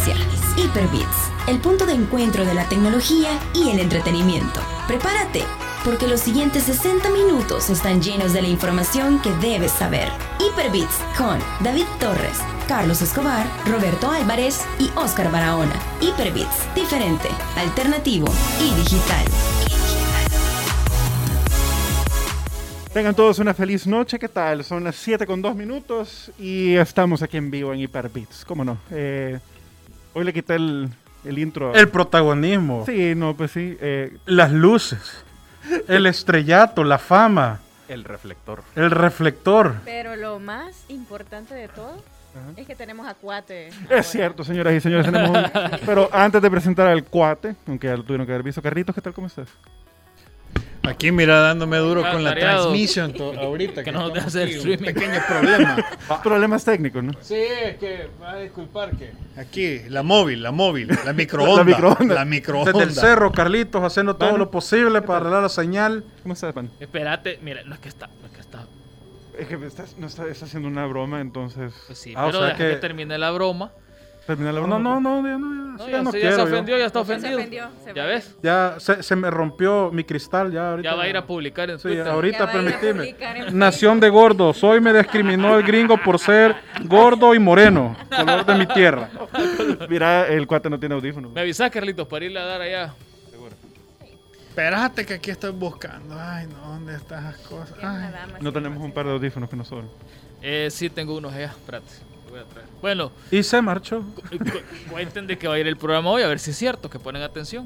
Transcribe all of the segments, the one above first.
inicia Hyperbits, el punto de encuentro de la tecnología y el entretenimiento. Prepárate, porque los siguientes 60 minutos están llenos de la información que debes saber. Hyperbits con David Torres, Carlos Escobar, Roberto Álvarez y Oscar Barahona. Hyperbits, diferente, alternativo y digital. Tengan todos una feliz noche, ¿qué tal? Son las 7:02 y estamos aquí en vivo en Hyperbits, ¿cómo no? Hoy le quité el intro. El protagonismo. Sí, no, pues sí. Las luces. El estrellato, la fama. El reflector. El reflector. Pero lo más importante de todo es que tenemos a Cuate. Es cierto, señoras y señores, tenemos Pero antes de presentar al Cuate, aunque ya lo tuvieron que haber visto, Carlitos, ¿qué tal? ¿Cómo estás? Aquí, mira, dándome duro con la Tareado. transmisión ahorita. Que no nos deja estamos hacer aquí, streaming. Un pequeño problema. Problemas técnicos, ¿no? Sí, es que va a disculpar que aquí, la móvil, la microonda. La microonda. Desde el cerro, Carlitos, haciendo todo lo posible para arreglar la señal. ¿Cómo estás, pan? Espérate, mira, no es que está. Es que estás haciendo una broma, entonces... Pues sí, Ah, o pero sea deja que termine la broma. Termina la broma. No, ya se quiero, ofendió, ya está Se ofendido. ofendió. ¿Ya ves? Ya se me rompió mi cristal, ya ahorita. Ya va a ir a publicar en Sí, Twitter. ahorita Ya va a ir a permitime. publicar en Nación de gordos. Hoy me discriminó el gringo por ser gordo y moreno. Color de mi tierra. Mira, el Cuate no tiene audífonos. Me avisás, Carlitos, para irle a dar allá. Espérate que aquí estoy buscando. Ay, no, ¿dónde están las cosas? Ay. No tenemos un par de audífonos que nos sobran. Sí, tengo unos allá. Espérate, lo voy a traer. Bueno, Y se marchó. cuenten de que va a ir el programa hoy, a ver si es cierto, que ponen atención.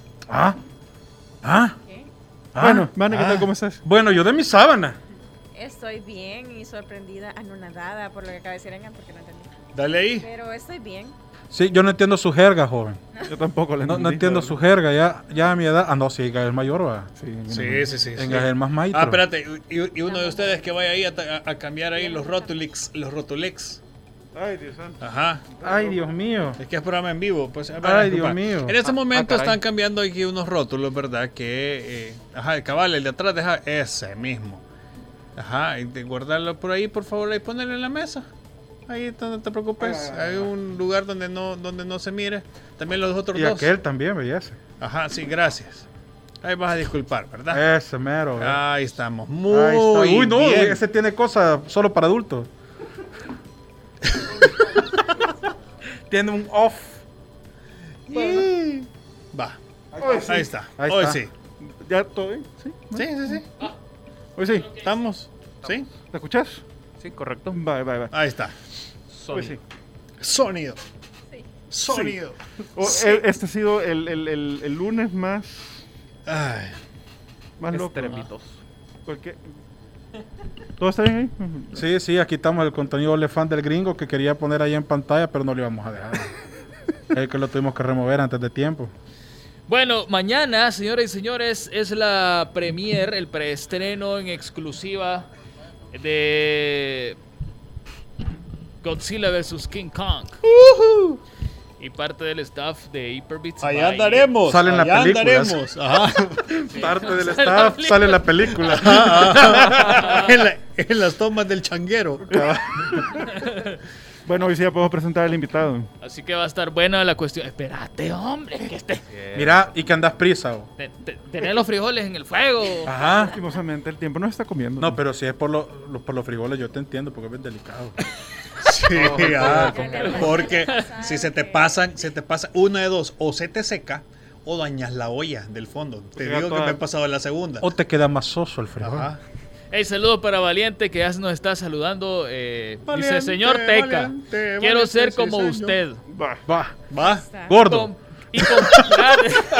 Bueno, Vane, ¿qué tal? ¿Cómo estás? Bueno, yo de mi sábana. Estoy bien y sorprendida, anonadada por lo que acaba de decir Engan, porque no entendí. Dale ahí. Pero estoy bien. Sí, yo no entiendo su jerga, joven. Yo tampoco le No entiendo su jerga, ya a mi edad. Ah, no, sí, Gael es mayor, va. Sí. En Gael más maestro. Ah, espérate. Y uno de ustedes que vaya ahí a cambiar ahí los Rotulex. Ay, Dios santo. Ajá. Ay, Dios mío. Es que es programa en vivo. Pues, Ay, Dios mío. En este momento caray. están cambiando aquí unos rótulos, ¿verdad? Que, el cabal, el de atrás deja ese mismo. Ajá, y de guardarlo por ahí, por favor, y ponerlo en la mesa. Ahí no te preocupes. Hay un lugar donde no se mire. También los otros Y dos. aquel también, belleza. Ajá, sí, gracias. Ahí vas a disculpar, ¿verdad? Ese mero. Ahí estamos. Ahí Muy está. Uy, no, bien. ese tiene cosas solo para adultos. Tiene un off. Va. Hoy sí. Ahí está. Ahí Hoy está. sí. ¿Ya todo bien? ¿Sí? Sí. Hoy sí. ¿Estamos? ¿Sí? ¿Te escuchas? Sí, correcto. Va. Ahí está. Hoy sí. Sonido. Sí. Sonido. Sí. Este ha sido el lunes más Ay. loco. Estremitos. Porque... ¿Todo está bien ahí? Sí, aquí estamos el contenido elefante del gringo que quería poner ahí en pantalla, pero no lo íbamos a dejar. Es que lo tuvimos que remover antes de tiempo. Bueno, mañana, señoras y señores, es la premiere, el preestreno en exclusiva de Godzilla vs. King Kong. Y parte del staff de Hyperbits. Allá andaremos. Sale en la allá película. andaremos. Ajá. Parte del staff sale en la película. En las tomas del changuero. Bueno, hoy sí ya podemos presentar al invitado. Así que va a estar buena la cuestión. Espérate, hombre, que Mira, y que andas prisa. tener los frijoles en el fuego. Ajá. Lastimosamente el tiempo nos está comiendo. No, pero si es por los frijoles, yo te entiendo, porque es delicado. Sí, porque si se te pasan, una de dos, o se te seca o dañas la olla del fondo. Te Llega digo que toda- me he pasado en la segunda. O te queda más soso el frijol. Ajá. Hey, saludo para Valiente que ya nos está saludando. Dice, Valiente, señor Teca, Valiente, quiero Valiente, ser sí, como señor. usted. Va. Va. Gordo. Y comprar...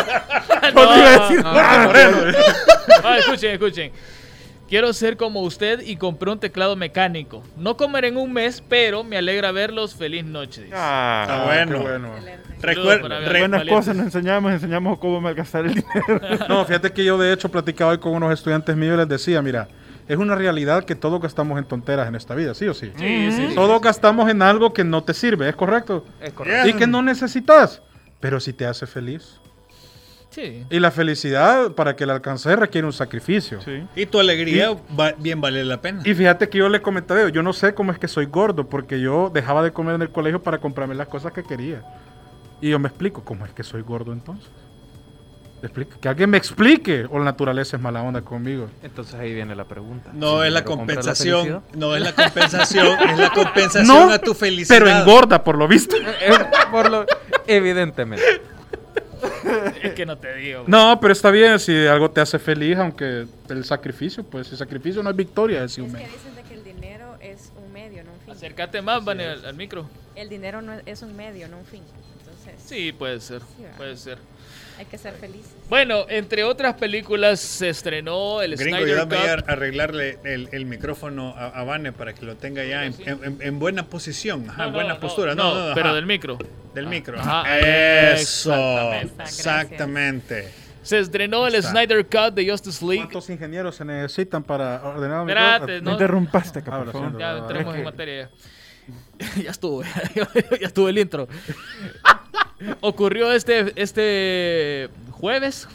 Escuchen. Quiero ser como usted y compré un teclado mecánico. No comeré en un mes, pero me alegra verlos. Feliz noche. Dice. Está bueno. Qué bueno. Saludos para Recuerda. Buenas Valiente. cosas nos enseñamos cómo malgastar el dinero. No, fíjate que yo de hecho platicaba hoy con unos estudiantes míos y les decía, mira, es una realidad que todos gastamos en tonteras en esta vida, ¿sí o sí? Sí. Todos gastamos en algo que no te sirve, ¿es correcto? Es correcto. Y que no necesitas, pero si te hace feliz. Sí. Y la felicidad, para que la alcances, requiere un sacrificio. Sí. Y tu alegría bien vale la pena. Y fíjate que yo le comentaba, yo no sé cómo es que soy gordo, porque yo dejaba de comer en el colegio para comprarme las cosas que quería. Y yo me explico, ¿cómo es que soy gordo entonces? Que alguien me explique, o la naturaleza es mala onda conmigo. Entonces ahí viene la pregunta. No ¿Si es la dinero compra compensación, felicidad? no es la compensación, es la compensación No, a tu felicidad. pero engorda por lo visto. Evidentemente. Es que no te digo. No, pero está bien si algo te hace feliz, aunque el sacrificio, pues el sacrificio no es victoria, es Es que humano. dicen de que el dinero es un medio, no un fin. Acércate más, Vane, al micro. El dinero no es un medio, no un fin. Entonces, Sí, puede ser, ¿verdad? puede ser. hay que ser felices. Bueno, entre otras películas se estrenó el Gringo, Snyder ayúdame a Cut. arreglarle el micrófono a Vane para que lo tenga ya en buena posición, ajá, en buena postura. No, pero ajá, del micro. del micro. Ajá, Eso, exactamente. exactamente. Se estrenó el Está. Snyder Cut de Justice League. ¿Cuántos ingenieros se necesitan para ordenar un Espérate, micrófono? Me no, interrumpaste, Ah, lo por favor. siento. ya entremos Es en que- materia. Ya estuvo, ya estuvo el intro. Ocurrió este jueves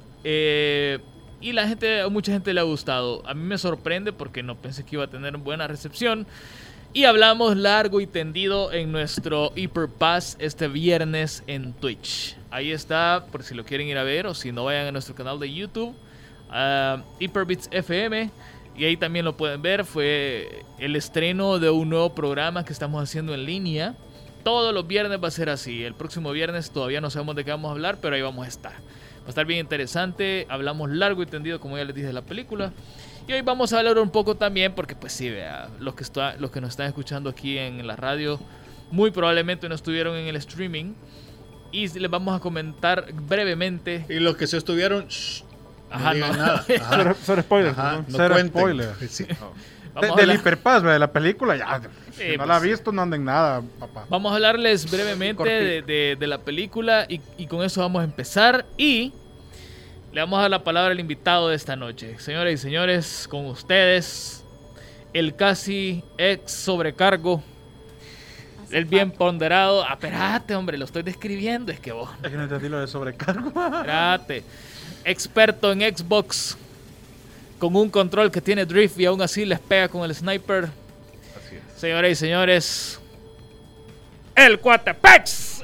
y a mucha gente le ha gustado. A mí me sorprende porque no pensé que iba a tener buena recepción. Y hablamos largo y tendido en nuestro Hyperpass este viernes en Twitch. Ahí está, por si lo quieren ir a ver o si no, vayan a nuestro canal de YouTube, Hyperbits FM. Y ahí también lo pueden ver. Fue el estreno de un nuevo programa que estamos haciendo en línea. Todos los viernes va a ser así. El próximo viernes todavía no sabemos de qué vamos a hablar, pero ahí vamos a estar. Va a estar bien interesante. Hablamos largo y tendido, como ya les dije, de la película. Y hoy vamos a hablar un poco también, porque pues sí, vea, los que nos están escuchando aquí en la radio, muy probablemente no estuvieron en el streaming. Y les vamos a comentar brevemente. Y los que se estuvieron, shh, Ajá, no digan no. nada. Ajá. Cero spoilers, Ajá, ¿no? no Cero cuenten. spoiler. Sí. Vamos a Del hablar- hiperpass, de la película, ya. Sí, Si no pues la ha sí. visto, no anden nada, papá. Vamos a hablarles brevemente de la película y con eso vamos a empezar. Y le vamos a dar la palabra al invitado de esta noche. Señoras y señores, con ustedes, el casi ex sobrecargo, el bien ponderado. Ah, espérate, hombre, lo estoy describiendo. Es que vos, Es que no entendí lo de sobrecargo. espérate. Experto en Xbox, con un control que tiene drift y aún así les pega con el sniper. Así es. Señoras y señores, el Cuatepex.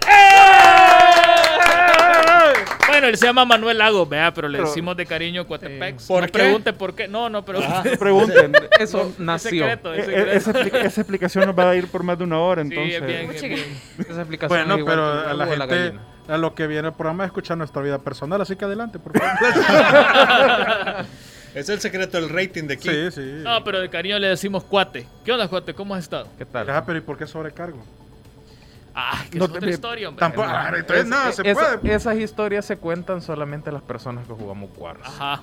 Bueno, él se llama Manuel Lagos, vea, pero le Pero- decimos de cariño Cuatepex. ¿Por No qué? pregunte por qué. No pregunte. No pregunten. Eso Es nació. secreto, es Esa, secreto. esa explicación nos va a ir por más de una hora, Sí, entonces. es bien, es bien. Esa explicación es Bueno, igual pero que el a la huevo o gente, gallina. a lo que viene el programa es escuchar nuestra vida personal, así que adelante, por favor. Es el secreto del rating de aquí. Sí, sí. No, pero de cariño le decimos Cuate. ¿Qué onda, Cuate? ¿Cómo has estado? ¿Qué tal? Ah, pero ¿y por qué sobrecargo? Ah, que No es te- otra historia, hombre. Tampoco. Ah, entonces nada, se Esa- puede. Esas historias se cuentan solamente a las personas que jugamos Wars. Ajá.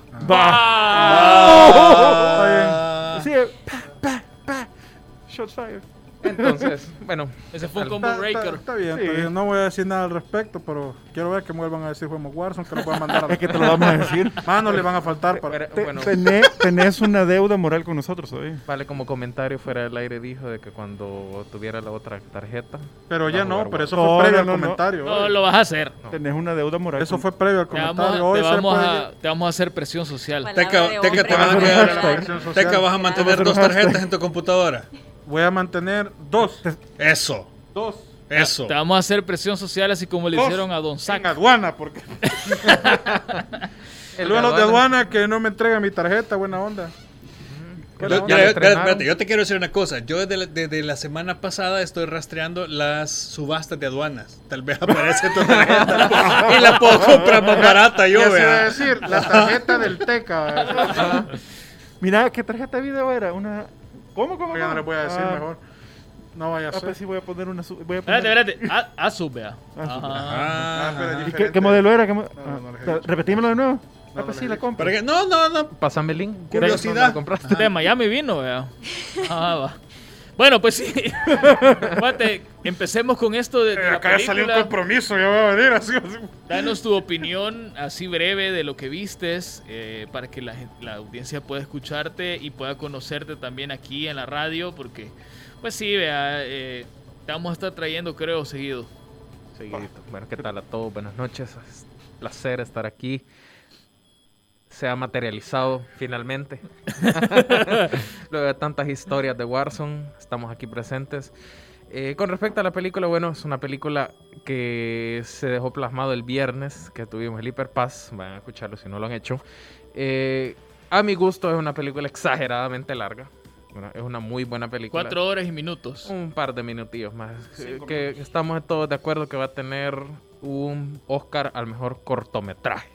Ah. Sí, pa. Shots fired. Entonces, bueno. Ese fue un al- combo breaker. Está bien, Sí. está bien. No voy a decir nada al respecto, pero quiero ver que me vuelvan a decir juego Warzone, que lo voy a mandar a Es que te lo vamos a decir. manos le van a faltar para... Pero, bueno, Tenés una deuda moral con nosotros hoy. vale, como comentario fuera del aire dijo de que cuando tuviera la otra tarjeta. Pero va ya a no, jugar pero Warzone. eso No, fue previo no, al no, no. comentario. No hoy. lo vas a hacer. Tenés una deuda moral. Eso con- fue previo al Te vamos, comentario. Hoy te se vamos puede- a, te vamos a hacer presión social. Palabra Teca, de Teca, hombre, te vas a palabra de quedar. hombre. Presión social. Teca, vas a mantener Pero dos hashtag. tarjetas en tu computadora. Voy a mantener dos. Eso, Dos. eso. Te vamos a hacer presión social así como le Dos hicieron a Don En Zack. aduana, porque... El Luego los de aduana- aduana que no me entregan mi tarjeta, buena onda. Buena Yo- onda. mira, entrenaron. espérate, yo te quiero decir una cosa. Yo desde la semana pasada estoy rastreando las subastas de aduanas. Tal vez aparece tu tarjeta y la puedo comprar más barata yo, Ya se iba a vea. decir, la tarjeta del Teca. Mira, ¿qué tarjeta de video era? Una... ¿Cómo? Ya no les voy a decir Ah, mejor. No vaya a Ah, ser. pues sí, voy a poner una... Voy a poner... Espérate. Asus, vea. Asus. Ajá. Ah, pero ¿Y qué, diferente. qué modelo era? ¿Qué no les he dicho. Repetímelo de nuevo. No, Ah, pues no sí, les la he compro. ¿para qué? No. Pásame el link. Curiosidad. ¿Dónde lo compraste? Tema, ya me vino, vea. Ah, va. Bueno, pues sí. Mate, empecemos con esto de la Acá ya salió un película. compromiso, ya va a venir así. Danos tu opinión así breve de lo que vistes para que la audiencia pueda escucharte y pueda conocerte también aquí en la radio, porque pues sí, vea, te vamos a estar trayendo, creo, seguido. Seguidito. Bueno, ¿qué tal a todos? Buenas noches. Es un placer estar aquí. Se ha materializado finalmente. Luego de tantas historias de Warzone, estamos aquí presentes. Con respecto a la película, bueno, es una película que se dejó plasmado el viernes, que tuvimos el Hiperpass, vayan a escucharlo si no lo han hecho. A mi gusto es una película exageradamente larga. Bueno, es una muy buena película. 4 horas y minutos. Un par de minutillos más. Que estamos todos de acuerdo que va a tener un Oscar al mejor cortometraje.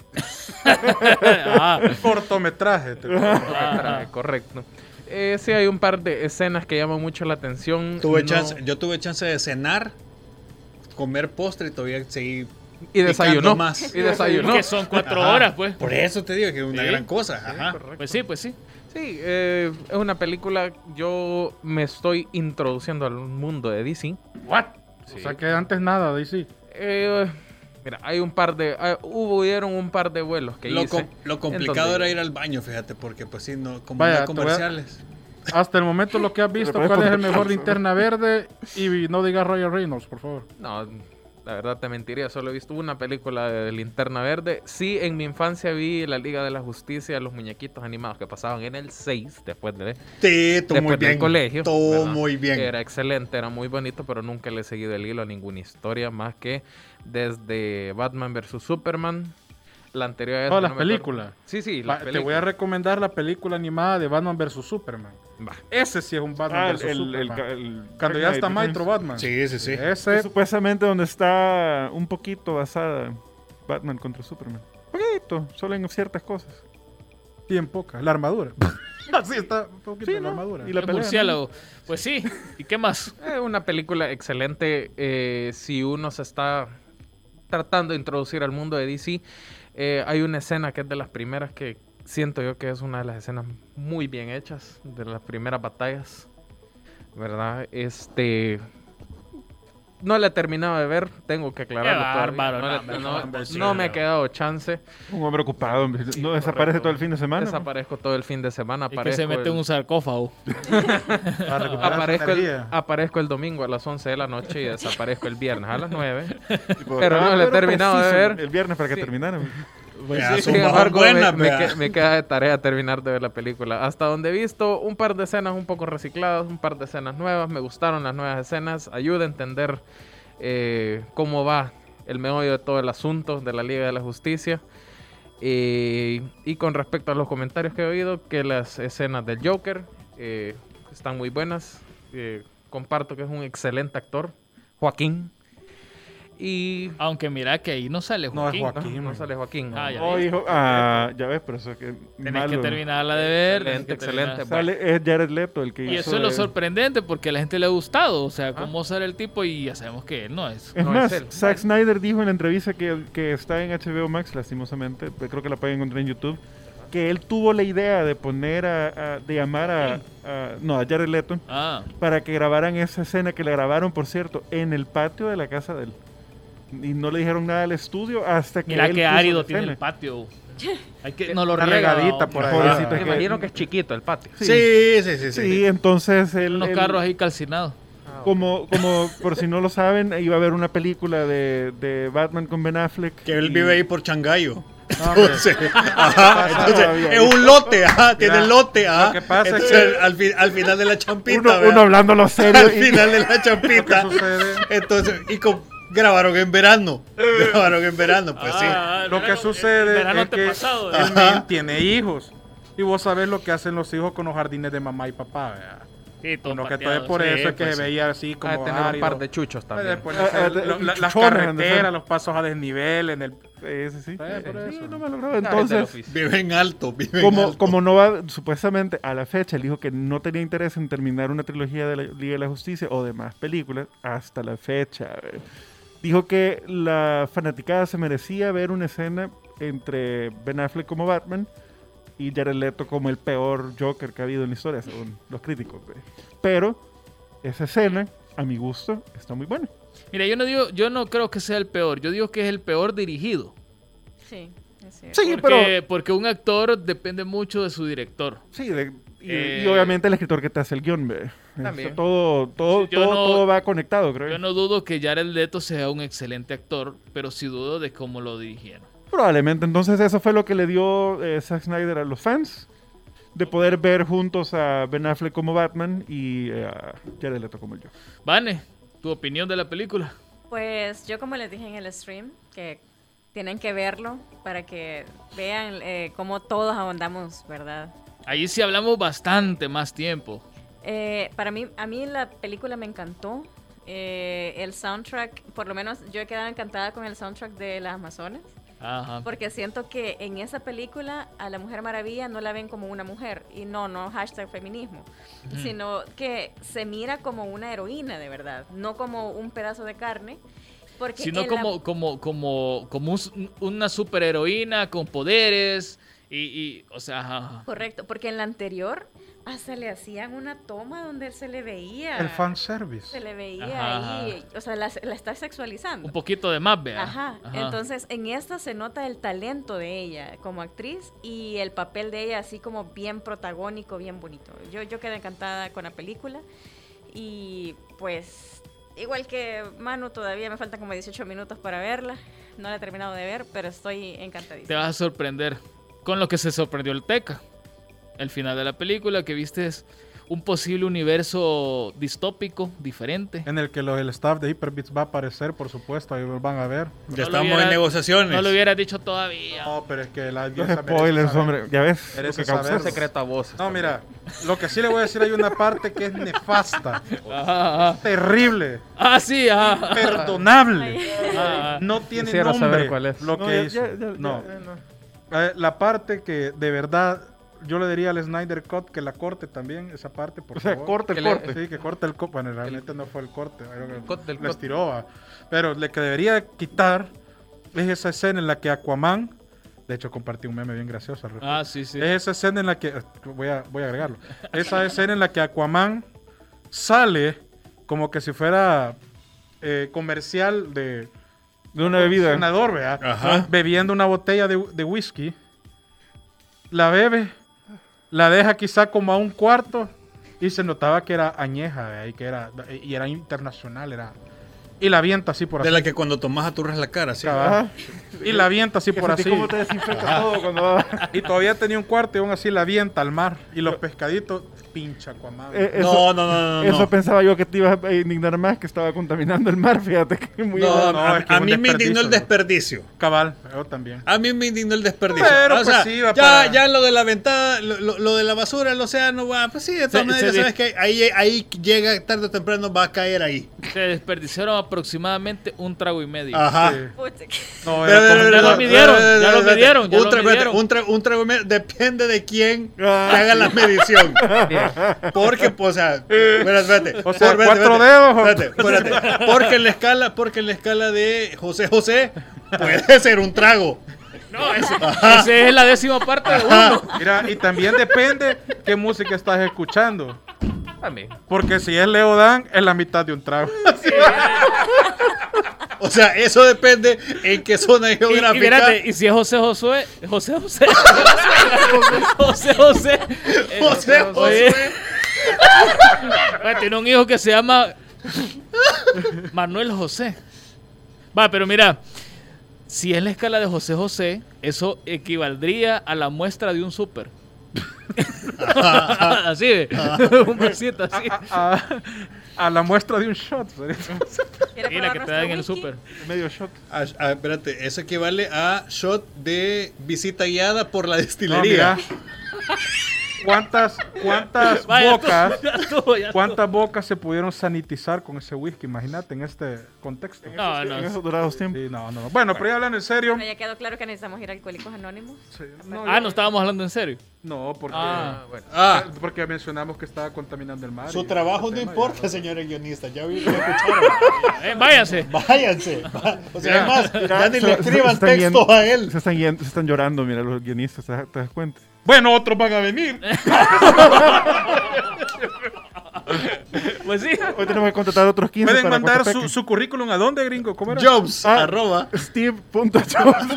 Cortometraje. Correcto. Sí, hay un par de escenas que llaman mucho la atención. Yo tuve chance de cenar, comer postre y todavía seguir y desayunó más. Y desayunó. Que son 4 horas, pues. Por eso te digo que es una gran cosa. Ajá. Pues sí, pues sí. Sí, es una película. Yo me estoy introduciendo al mundo de DC. ¿What? Sí. O sea que antes nada, DC. Mira, hay un par de... hubieron un par de vuelos que hice. Lo complicado era ir al baño, fíjate, porque pues sí, no, como Vaya, no comerciales. Hasta el momento lo que has visto, ¿cuál es el mejor Linterna Verde? Y no digas Ryan Reynolds, por favor. No, la verdad te mentiría. Solo he visto una película de Linterna Verde. Sí, en mi infancia vi la Liga de la Justicia, los muñequitos animados que pasaban en el 6, después Todo muy del bien. colegio. Todo ¿verdad? muy bien. Era excelente, era muy bonito, pero nunca le he seguido el hilo a ninguna historia más que desde Batman vs Superman. La anterior a esa, Todas las no me acuerdo. películas. Sí, Te voy a recomendar la película animada de Batman vs Superman. Va. Ese sí es un Batman vs Superman. Cuando ya Dark está Knight Maestro Batman. Sí. Ese Supuestamente donde está un poquito basada Batman contra Superman. Poquito, solo en ciertas cosas. bien poca. La armadura. Así está un poquito Sí, la ¿no? armadura. Y la El pelea, murciélago. Pues sí. ¿Y qué más? Es una película excelente. Si uno se está tratando de introducir al mundo de DC, hay una escena que es de las primeras que siento yo que es una de las escenas muy bien hechas, de las primeras batallas, ¿verdad? No la he terminado de ver, tengo que aclararlo Qué bárbaro, todavía. No me ha quedado chance. Un hombre ocupado. No desaparece todo el fin de semana. Desaparezco todo el fin de semana. Y que se mete en un sarcófago. Para recuperar Aparezco su el, energía. aparezco el domingo a las 11 de la noche y desaparezco el viernes a las 9. Tipo, Pero no le he pero terminado de preciso, ver. El viernes para que Sí. terminara. Pues Sí, son sin embargo, buenas, me vea. queda de tarea terminar de ver la película. Hasta donde he visto un par de escenas un poco recicladas, un par de escenas nuevas. Me gustaron las nuevas escenas. Ayuda a entender cómo va el meollo de todo el asunto de la Liga de la Justicia. Y con respecto a los comentarios que he oído, que las escenas del Joker están muy buenas. Comparto que es un excelente actor, Joaquín. Y Aunque mira que ahí no sale No, es Joaquín. Joaquín. no sale Joaquín. Ah, ya. Oh, hijo. ya ves, pero eso es que. Tenés malo. que terminarla de ver. tenés que Excelente. terminar. Sale, es Jared Leto el que Y hizo. eso es lo de- sorprendente porque a la gente le ha gustado. O sea, cómo sale el tipo y ya sabemos que él no es. Es No más, es él. Zack Snyder dijo en la entrevista que está en HBO Max, lastimosamente, creo que la pueden encontrar en YouTube, que él tuvo la idea de poner de llamar a Jared Leto Ah, para que grabaran esa escena que le grabaron, por cierto, en el patio de la casa de él. Y no le dijeron nada al estudio hasta que mira él qué puso árido la tiene escena. el patio. Hay que, no lo Una riega. regadita por ahí. Pobrecito, Me es que- imagino que es chiquito el patio. Sí. Sí, entonces él, Unos él- carros ahí calcinados. como por si no lo saben, iba a haber una película de Batman con Ben Affleck. Que él y- vive ahí por Changayo. No, hombre. Entonces, ajá, entonces, todavía. es un lote, tiene Mira, lote, lo que pasa es Entonces, que- al final de la champita, uno ¿verdad? hablando lo serio. al y- final de la Lo que champita, sucede, entonces, grabaron en verano, pues sí. lo que sucede verano es que antepasado, el Ajá. men tiene hijos. Y vos sabés lo que hacen los hijos con los jardines de mamá y papá. ¿verdad? Sí, todo Bueno, que pateado, entonces por sí. eso es que pues se sí. veía así Va como a tener un árido. par de chuchos también. Después las chuchones, carreteras, ¿no? los pasos a desnivel en el... Sí. por eso. Sí, no me logró. Gajes del Entonces, oficio. Viven alto, viven como, alto. como no va, supuestamente a la fecha, él dijo que no tenía interés en terminar una trilogía de la Liga de la Justicia o demás películas hasta la fecha. Dijo que la fanaticada se merecía ver una escena entre Ben Affleck como Batman y Jared Leto como el peor Joker que ha habido en la historia, según los críticos. Pero esa escena, a mi gusto, está muy buena. Mira, yo no creo que sea el peor. Yo digo que es el peor dirigido. Sí, es cierto. Sí, pero... Porque un actor depende mucho de su director. Sí, y Eh, obviamente el escritor que te hace el guión, ve. También. Todo Sí, yo no- todo va conectado, creo. Yo no dudo que Jared Leto sea un excelente actor, pero sí dudo de cómo lo dirigieron. Probablemente. Entonces eso fue lo que le dio Zack Snyder a los fans. De poder ver juntos a Ben Affleck como Batman y a Jared Leto como yo. Vane, ¿Tu opinión de la película? Pues yo como les dije en el stream, que tienen que verlo para que vean cómo todos ahondamos, ¿verdad? Ahí sí hablamos bastante más tiempo. A mí la película me encantó. El soundtrack, por lo menos yo he quedado encantada con el soundtrack de Las Amazonas. Ajá. Porque siento que en esa película a la Mujer Maravilla no la ven como una mujer. Y no #feminismo. Sino que se mira como una heroína de verdad. No como un pedazo de carne. Porque Sino como una superheroína con poderes y o sea... Ajá. Correcto, porque en la anterior hasta le hacían una toma donde se le veía... El fanservice. Se le veía Ajá. ahí, o sea, la está sexualizando. Un poquito de más, vea. Ajá. Entonces en esta se nota el talento de ella como actriz y el papel de ella así como bien protagónico, bien bonito. Yo quedé encantada con la película y pues igual que Manu todavía me faltan como 18 minutos para verla. No la he terminado de ver, pero estoy encantadísima. Te vas a sorprender con lo que se sorprendió el Teca. El final de la película, que viste es un posible universo distópico, diferente. En el que el staff de Hyperbits va a aparecer, por supuesto, ahí lo van a ver. Ya estamos en negociaciones. No lo hubiera dicho todavía. No, pero es que la Los audiencia spoilers, hombre. Ya ves. merece lo que causó. saber. Secreto a voces. No, mira, lo que sí le voy a decir, hay una parte que es nefasta, Ajá, ajá. terrible, Ah, sí, ajá. perdonable. Ajá. No tiene Quisiera nombre saber cuál es. lo No, que ya- hizo. ya- No. no. La parte que de verdad yo le diría al Snyder Cut que la corte también, esa parte, por O sea, favor. corta Que el le- corte. Sí, que corte el corte. Bueno, realmente no fue el corte. Cut del Lo cut. estiró. Pero lo que debería quitar es esa escena en la que Aquaman, de hecho compartí un meme bien gracioso al respecto. Ah, sí, sí. Es esa escena en la que, voy a agregarlo, esa escena en la que Aquaman sale como que si fuera comercial de una bebida. senador, ¿verdad? Ajá. Bebiendo una botella de whisky, la bebe, la deja quizá como a un cuarto y se notaba que era añeja, ¿verdad? Y era internacional, y la avienta así por De así. la que cuando tomas aturras la cara, ¿sí? Cabal. Ajá. Y la avienta así Que por sentí así. cómo te desinfecta todo cuando va. Y todavía tenía un cuarto y aún así la avienta al mar. Y los pescaditos, pincha Aquaman. Eso, No. eso pensaba yo que te ibas a indignar más, que estaba contaminando el mar, fíjate que muy No, No, es que a un mí me indignó el desperdicio. desperdicio. Cabal, yo también. A mí me indignó el desperdicio. Pero, O pues, sea, sí, va para- ya lo de la ventana, lo de la basura, el océano, pues sí, de todas maneras, ya sabes que ahí llega tarde o temprano, va a caer ahí. Se desperdiciaron aproximadamente un trago y medio. Ajá. Sí. Pucha, No, Pero, era como- Ya lo midieron, ya lo midieron, ya lo midieron. Un trago y medio, depende de quién haga la medición. Porque, pues, o sea, espérate. O sea, 4 dedos. Espérate. Porque en la escala de José puede ser un trago. No, ese es la 10ª parte de uno. Mira, y también depende qué música estás escuchando. A mí. Porque si es Leo Dan, es la mitad de un trago. O sea, eso depende en qué zona Y geográfica. fíjate, y si es José Josué. Oye, tiene un hijo que se llama Manuel José. Va, pero mira, si es la escala de José, eso equivaldría a la muestra de un súper. Así de, un vasito así. A la muestra de un shot. ¿quiere Mira probar que te nuestro dan en el whisky? súper. Medio shot. Espérate, eso equivale a shot de visita guiada por la No, destilería. mira. ¿Cuántas Vaya, bocas? ya estuvo. ¿Cuántas bocas se pudieron sanitizar con ese whisky? Imagínate en este contexto. No, En no. esos dorados tiempos. Sí, no. Bueno, pero ya hablando en serio. Bueno, ya quedó claro que necesitamos ir a Alcohólicos Anónimos. Sí, Ah, no estábamos hablando en serio. No, porque, Bueno. porque mencionamos que estaba contaminando el mar. Su y trabajo ese no tema, importa, ya. señores guionistas. Ya escucharon. Váyanse. Váyanse. O sea, además, ya ni le Se escriban están textos yendo- a él. Se están llorando, mira, los guionistas, ¿te das cuenta? Bueno, otros van a venir. Pues sí. Hoy tenemos que contratar otros 15 Pueden para mandar Coatepeque. su currículum a dónde, gringo. ¿Cómo era? Jobs, Ah. arroba. Steve.jobs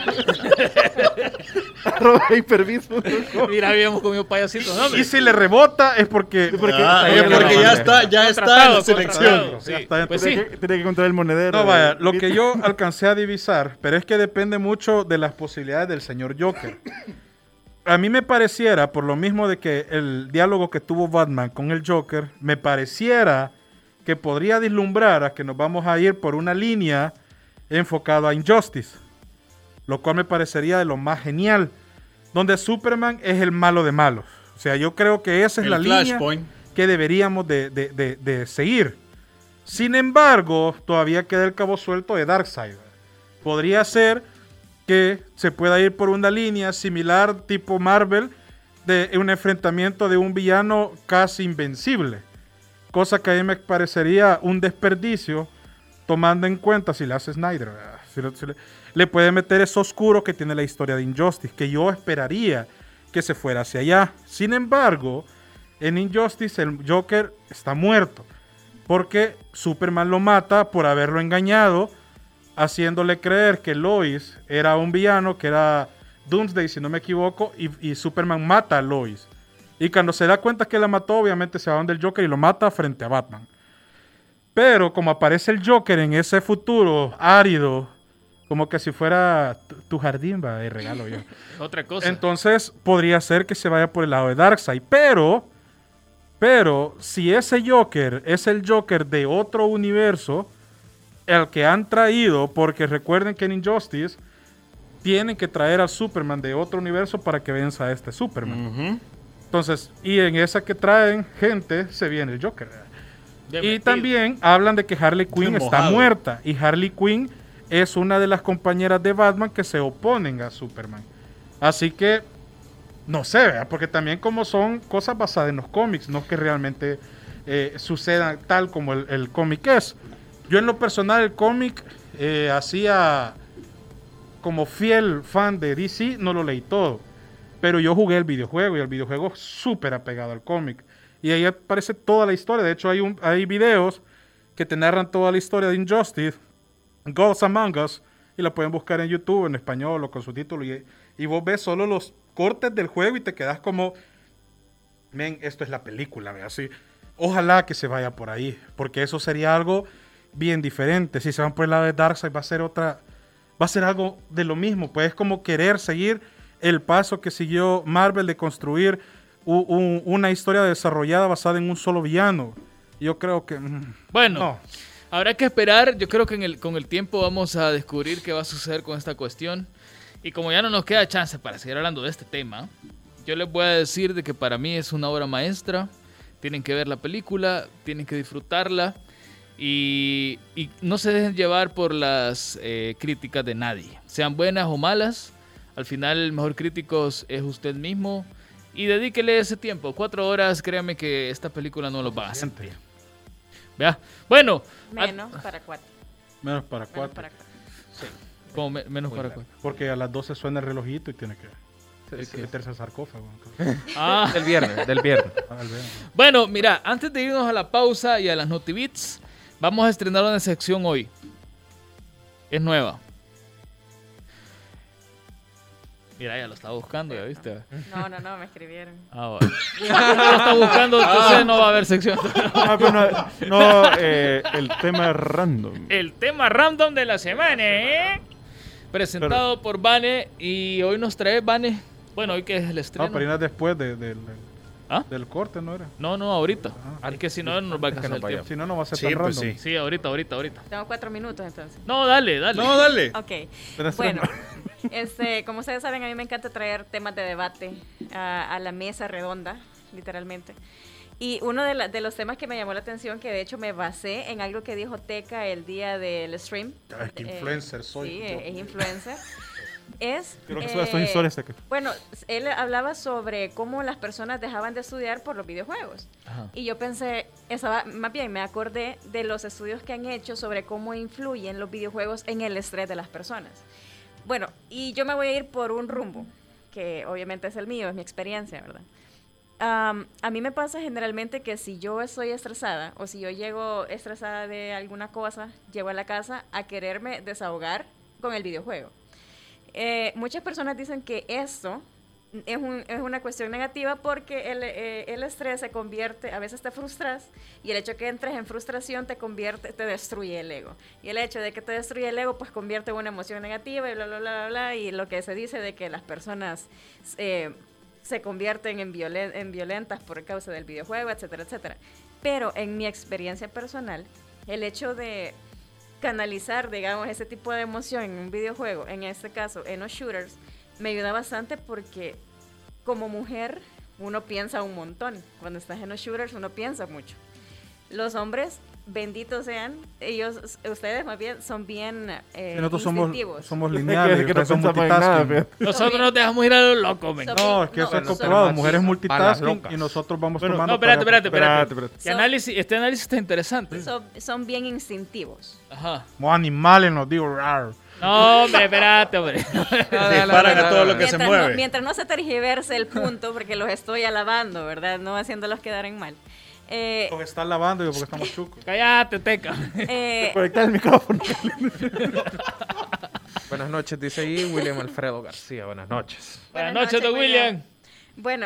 @hyperbits.com. Mira, habíamos comido payasitos. ¿No? Y si le rebota es porque... Es porque Contratado, ya está en la selección. contratado. Sí, Ya está, pues sí. Tiene que encontrar el monedero. No, vaya, de- lo que yo alcancé a divisar, pero es que depende mucho de las posibilidades del señor Joker. A mí me pareciera, por lo mismo de que el diálogo que tuvo Batman con el Joker, me pareciera que podría vislumbrar a que nos vamos a ir por una línea enfocada a Injustice, lo cual me parecería de lo más genial, donde Superman es el malo de malos. O sea, yo creo que esa es la línea que deberíamos de seguir. Sin embargo, todavía queda el cabo suelto de Darkseid. Podría ser que se pueda ir por una línea similar tipo Marvel, de un enfrentamiento de un villano casi invencible. Cosa que a mí me parecería un desperdicio, tomando en cuenta si le hace Snyder, le puede meter eso oscuro que tiene la historia de Injustice, que yo esperaría que se fuera hacia allá. Sin embargo, en Injustice el Joker está muerto, porque Superman lo mata por haberlo engañado, haciéndole creer que Lois era un villano, que era Doomsday, si no me equivoco, y Superman mata a Lois. Y cuando se da cuenta que la mató, obviamente se va donde el Joker y lo mata frente a Batman. Pero como aparece el Joker en ese futuro árido, como que si fuera tu jardín, va, de regalo yo. Otra cosa. Entonces podría ser que se vaya por el lado de Darkseid. Pero si ese Joker es el Joker de otro universo, el que han traído, porque recuerden que en Injustice tienen que traer al Superman de otro universo para que venza a este Superman. Entonces, y en esa que traen gente, se viene el Joker. Y también hablan de que Harley Quinn está muerta. Y Harley Quinn es una de las compañeras de Batman que se oponen a Superman. Así que, no sé, ¿verdad? Porque también como son cosas basadas en los cómics, no que realmente sucedan tal como el cómic es. Yo en lo personal el cómic hacía como fiel fan de DC, no lo leí todo. Pero yo jugué el videojuego y el videojuego es súper apegado al cómic. Y ahí aparece toda la historia. De hecho, hay videos que te narran toda la historia de Injustice, Gods Among Us, y la pueden buscar en YouTube, en español o con subtítulos. Y vos ves solo los cortes del juego y te quedas como, men, esto es la película, ¿ve? Así. Ojalá que se vaya por ahí, porque eso sería algo bien diferente. Si se van por el lado de Darkseid, va a ser algo de lo mismo. Pues es como querer seguir el paso que siguió Marvel de construir una historia desarrollada basada en un solo villano. Yo creo que... Bueno, no. Habrá que esperar. Yo creo que con el tiempo vamos a descubrir qué va a suceder con esta cuestión. Y como ya no nos queda chance para seguir hablando de este tema, yo les voy a decir de que para mí es una obra maestra. Tienen que ver la película, tienen que disfrutarla. Y no se dejen llevar por las críticas de nadie. Sean buenas o malas. Al final el mejor crítico es usted mismo. Y dedíquele ese tiempo. 4 horas, créame que esta película no lo va a sentir. Vea. Bueno. Menos para 4. Menos para 4. Sí. Como menos para 4. Porque a las 12 suena el relojito y tiene que meterse al sarcófago. Del viernes. Bueno, mira, antes de irnos a la pausa y a las NotiBits, vamos a estrenar una sección hoy. Es nueva. Mira, ya lo estaba buscando, ¿ya viste? No, me escribieron. Ah, bueno. Lo está buscando, entonces no va a haber sección. El tema random. El tema random de la semana, ¿eh? Presentado por Vane. Y hoy nos trae Vane. Bueno, hoy que es el estreno. No, pero después del corte, ¿no era? No, ahorita. Es que si no, nos va a alcanzar el tiempo. Si no, no va a ser tan random. Sí, ahorita. Tengo 4 minutos entonces. No, dale. No, dale. Ok. Bueno, como ustedes saben, a mí me encanta traer temas de debate a la mesa redonda, literalmente. Y uno de los temas que me llamó la atención, que de hecho me basé en algo que dijo Teca el día del stream. Es que influencer soy. Sí, es influencer. Creo que son historias acá. Bueno, él hablaba sobre cómo las personas dejaban de estudiar por los videojuegos. Ajá. Y yo pensé, más bien me acordé de los estudios que han hecho sobre cómo influyen los videojuegos en el estrés de las personas. Bueno, y yo me voy a ir por un rumbo, que obviamente es el mío, es mi experiencia, ¿verdad? A mí me pasa generalmente que si yo estoy estresada o si yo llego estresada de alguna cosa, llego a la casa a quererme desahogar con el videojuego. Muchas personas dicen que esto es una cuestión negativa porque el estrés se convierte, a veces te frustras y el hecho que entres en frustración te destruye el ego. Y el hecho de que te destruye el ego pues convierte en una emoción negativa y bla, bla, bla, bla, bla. Y lo que se dice de que las personas se convierten en violentas por causa del videojuego, etcétera, etcétera. Pero en mi experiencia personal, el hecho de canalizar, digamos, ese tipo de emoción en un videojuego, en este caso en los shooters, me ayuda bastante porque como mujer uno piensa un montón. Cuando estás en los shooters uno piensa mucho. Los hombres, benditos sean, ustedes más bien son bien nosotros instintivos. somos lineales, que no somos pensamos en nada, multitasking. fíjate. Nosotros nos dejamos ir a lo loco, men. Son No, es que eso es no, comprobado. son- Mujeres Palas multitasking locas. y nosotros vamos Bueno, tomando... No, espérate. Espérate. Este análisis está interesante. son bien instintivos. Ajá. Como animales nos digo. Rar. No, hombre, espérate, hombre. Disparan a todo lo que se mueve. Mientras no se tergiverse el punto, porque los estoy alabando, ¿verdad? No haciéndolos quedar en mal. Los están lavando y porque estamos chucos. Cállate, teca. Conectar el micrófono. Buenas noches, dice ahí William Alfredo García. Buenas noches. Buenas noches, don William. Bueno,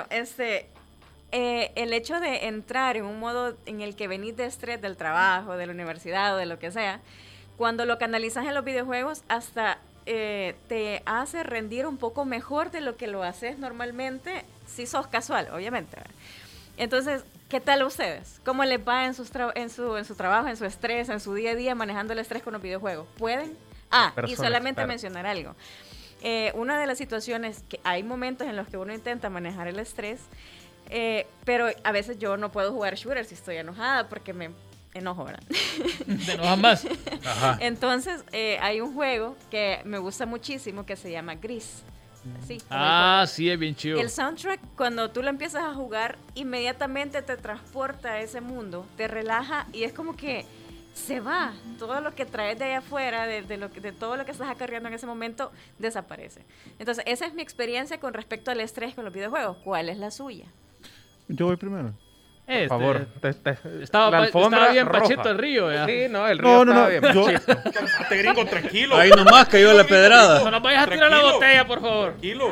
el hecho de entrar en un modo en el que venís de estrés del trabajo, de la universidad o de lo que sea, cuando lo canalizas en los videojuegos, hasta te hace rendir un poco mejor de lo que lo haces normalmente si sos casual, obviamente. Entonces, ¿qué tal ustedes? ¿Cómo les va en su trabajo, en su estrés, en su día a día manejando el estrés con los videojuegos? ¿Pueden? Y Persona solamente experta. mencionar algo. Una de las situaciones que hay momentos en los que uno intenta manejar el estrés, pero a veces yo no puedo jugar shooters si estoy enojada porque me enojo, ¿verdad? Te enojas más. Ajá. Entonces, hay un juego que me gusta muchísimo que se llama Gris. Sí, como Sí, es bien chido. el soundtrack, cuando tú lo empiezas a jugar, inmediatamente te transporta a ese mundo, te relaja y es como que se va. Todo lo que traes de allá afuera, de todo lo que estás acarreando en ese momento, desaparece. Entonces, esa es mi experiencia con respecto al estrés con los videojuegos. ¿Cuál es la suya? Yo voy primero. Por favor. Estaba La alfombra bien roja. Pachito el río, ¿ya? Sí, no, el río No. estaba bien. Yo, Te gringo, tranquilo. Ahí nomás cayó la No pedrada. nos vayas a tirar la Tranquilo. botella, por favor. Tranquilo.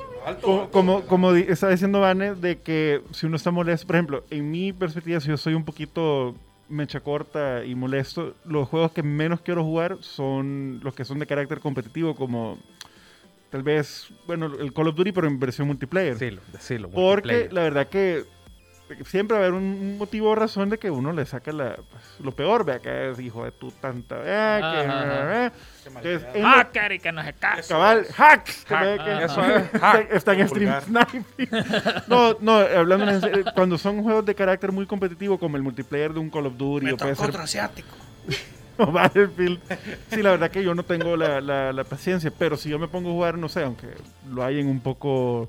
como estaba diciendo Vane, de que si uno está molesto, por ejemplo, en mi perspectiva, si yo soy un poquito mecha corta y molesto, los juegos que menos quiero jugar son los que son de carácter competitivo, como tal vez, bueno, el Call of Duty, pero en versión multiplayer. Decilo. Porque multiplayer. la verdad que siempre va a haber un motivo o razón de que uno le saca lo peor, vea, que es hijo de tu tanta, Ajá. Entonces, Cari, que no se cae. cabal, hacks, que Hack, ve que eso es, están en stream Vulgar. sniping. No, hablando en serio, cuando son juegos de carácter muy competitivo, como el multiplayer de un Call of Duty, o puede ser asiático. o Battlefield, sí, la verdad que yo no tengo la paciencia, pero si yo me pongo a jugar, no sé, aunque lo hayan un poco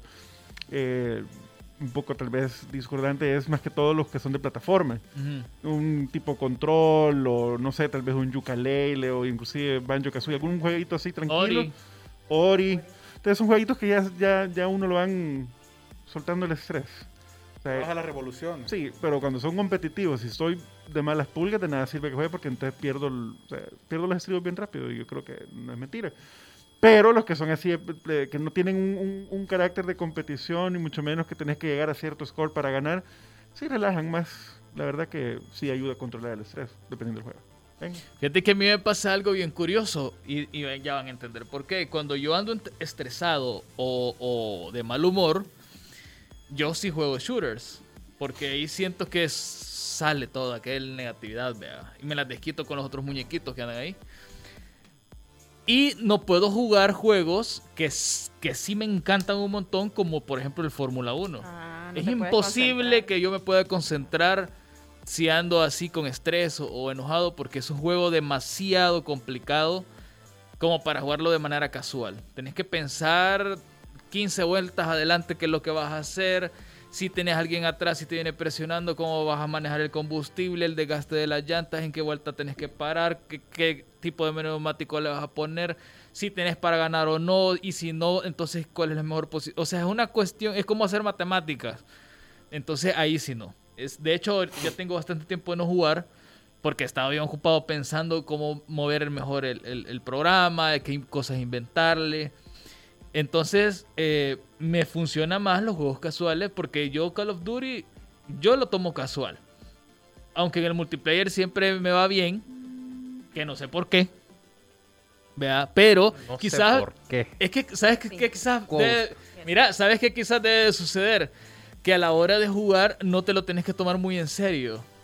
tal vez discordante, es más que todo los que son de plataforma. Ujú. Un tipo control, o no sé, tal vez un ukulele, o inclusive Banjo-Kazooie, algún jueguito así tranquilo. Ori. Entonces son jueguitos que ya uno lo van soltando el estrés. O sea, Baja la revolución. sí, pero cuando son competitivos, si estoy de malas pulgas, de nada sirve que juegue porque entonces pierdo los estribos bien rápido, y yo creo que no es mentira. Pero los que son así, que no tienen un carácter de competición, y mucho menos que tenés que llegar a cierto score para ganar, sí relajan más. La verdad que sí ayuda a controlar el estrés, dependiendo del juego. Venga. Fíjate que a mí me pasa algo bien curioso y ya van a entender por qué. Cuando yo ando estresado o de mal humor, yo sí juego shooters, porque ahí siento que sale toda aquella negatividad, vea, y me las desquito con los otros muñequitos que andan ahí. Y no puedo jugar juegos que sí me encantan un montón, como por ejemplo el Fórmula 1. No Es te puedes imposible concentrar. que yo me pueda concentrar si ando así con estrés o enojado, porque es un juego demasiado complicado como para jugarlo de manera casual. Tenés que pensar 15 vueltas adelante qué es lo que vas a hacer. Si tenés a alguien atrás, si te viene presionando, cómo vas a manejar el combustible, el desgaste de las llantas, en qué vuelta tenés que parar, qué tipo de neumático le vas a poner, si tenés para ganar o no, y si no, entonces cuál es la mejor posición. O sea, es una cuestión, es como hacer matemáticas. Entonces ahí sí no. De hecho, ya tengo bastante tiempo de no jugar, porque estaba bien ocupado pensando cómo mover mejor el programa, qué cosas inventarle. Entonces, me funciona más los juegos casuales, porque yo Call of Duty, yo lo tomo casual. Aunque en el multiplayer siempre me va bien, que no sé por qué. ¿Vea? Pero No sé quizás... por qué. Es que, ¿sabes qué? Sí. Que quizás... Mira, ¿sabes qué quizás debe suceder? Que a la hora de jugar no te lo tenés que tomar muy en serio.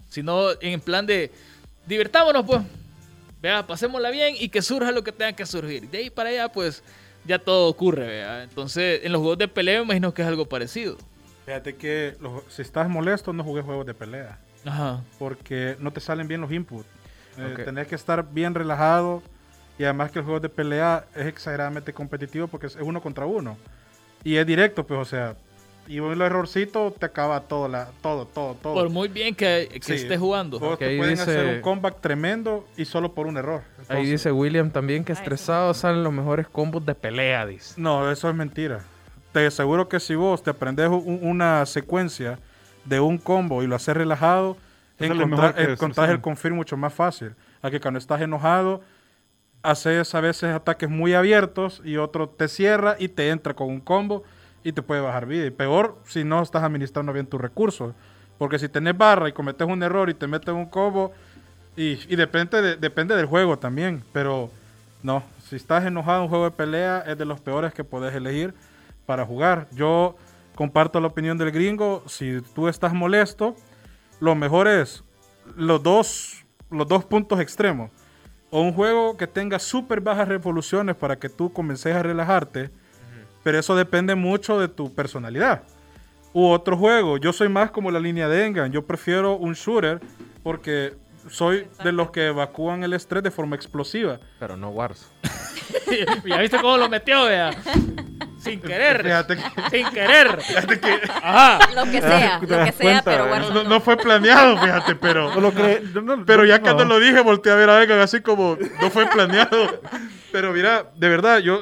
sino en plan de divirtámonos, pues. Vea, pasémosla bien y que surja lo que tenga que surgir. De ahí para allá, pues, ya todo ocurre, vea. Entonces, en los juegos de pelea me imagino que es algo parecido. Fíjate que si estás molesto, no jugues juegos de pelea. Ajá. Porque no te salen bien los inputs. Ok. Tenés que estar bien relajado. Y además que el juego de pelea es exageradamente competitivo porque es 1 contra 1. Y es directo, pues, o sea, y un errorcito te acaba todo. Por muy bien que Sí. estés jugando. Vos Ok, te ahí pueden dice- hacer un comeback tremendo y solo por un error. Ahí Entonces, dice William también que Ay, sí. estresado salen los mejores combos de pelea, dice. No, eso es mentira. Te aseguro que si vos te aprendes una secuencia de un combo y lo haces relajado, Eso es lo mejor que encontrás sí. el confirm mucho más fácil. A que cuando estás enojado, haces a veces ataques muy abiertos y otro te cierra y te entra con un combo y te puede bajar vida. Y peor si no estás administrando bien tus recursos. Porque si tenés barra y cometes un error y te metes un combo, y depende del juego también. Pero no, si estás enojado en un juego de pelea, es de los peores que podés elegir para jugar. Yo comparto la opinión del gringo. Si tú estás molesto, lo mejor es los dos puntos extremos. O un juego que tenga súper bajas revoluciones para que tú comences a relajarte, pero eso depende mucho de tu personalidad. U otro juego, yo soy más como la línea de Engan, yo prefiero un shooter porque soy de los que evacúan el estrés de forma explosiva. Pero no Warzone. ¿Ya viste cómo lo metió, vea? Sin querer. Fíjate que, Sin querer. fíjate que Ajá. Lo que Te sea, das cuenta, pero ¿verdad? Warzone no fue planeado, fíjate, pero... No lo cree. Pero ya cuando lo dije, volteé a ver a Egan así como, no fue planeado. Pero mira, de verdad, yo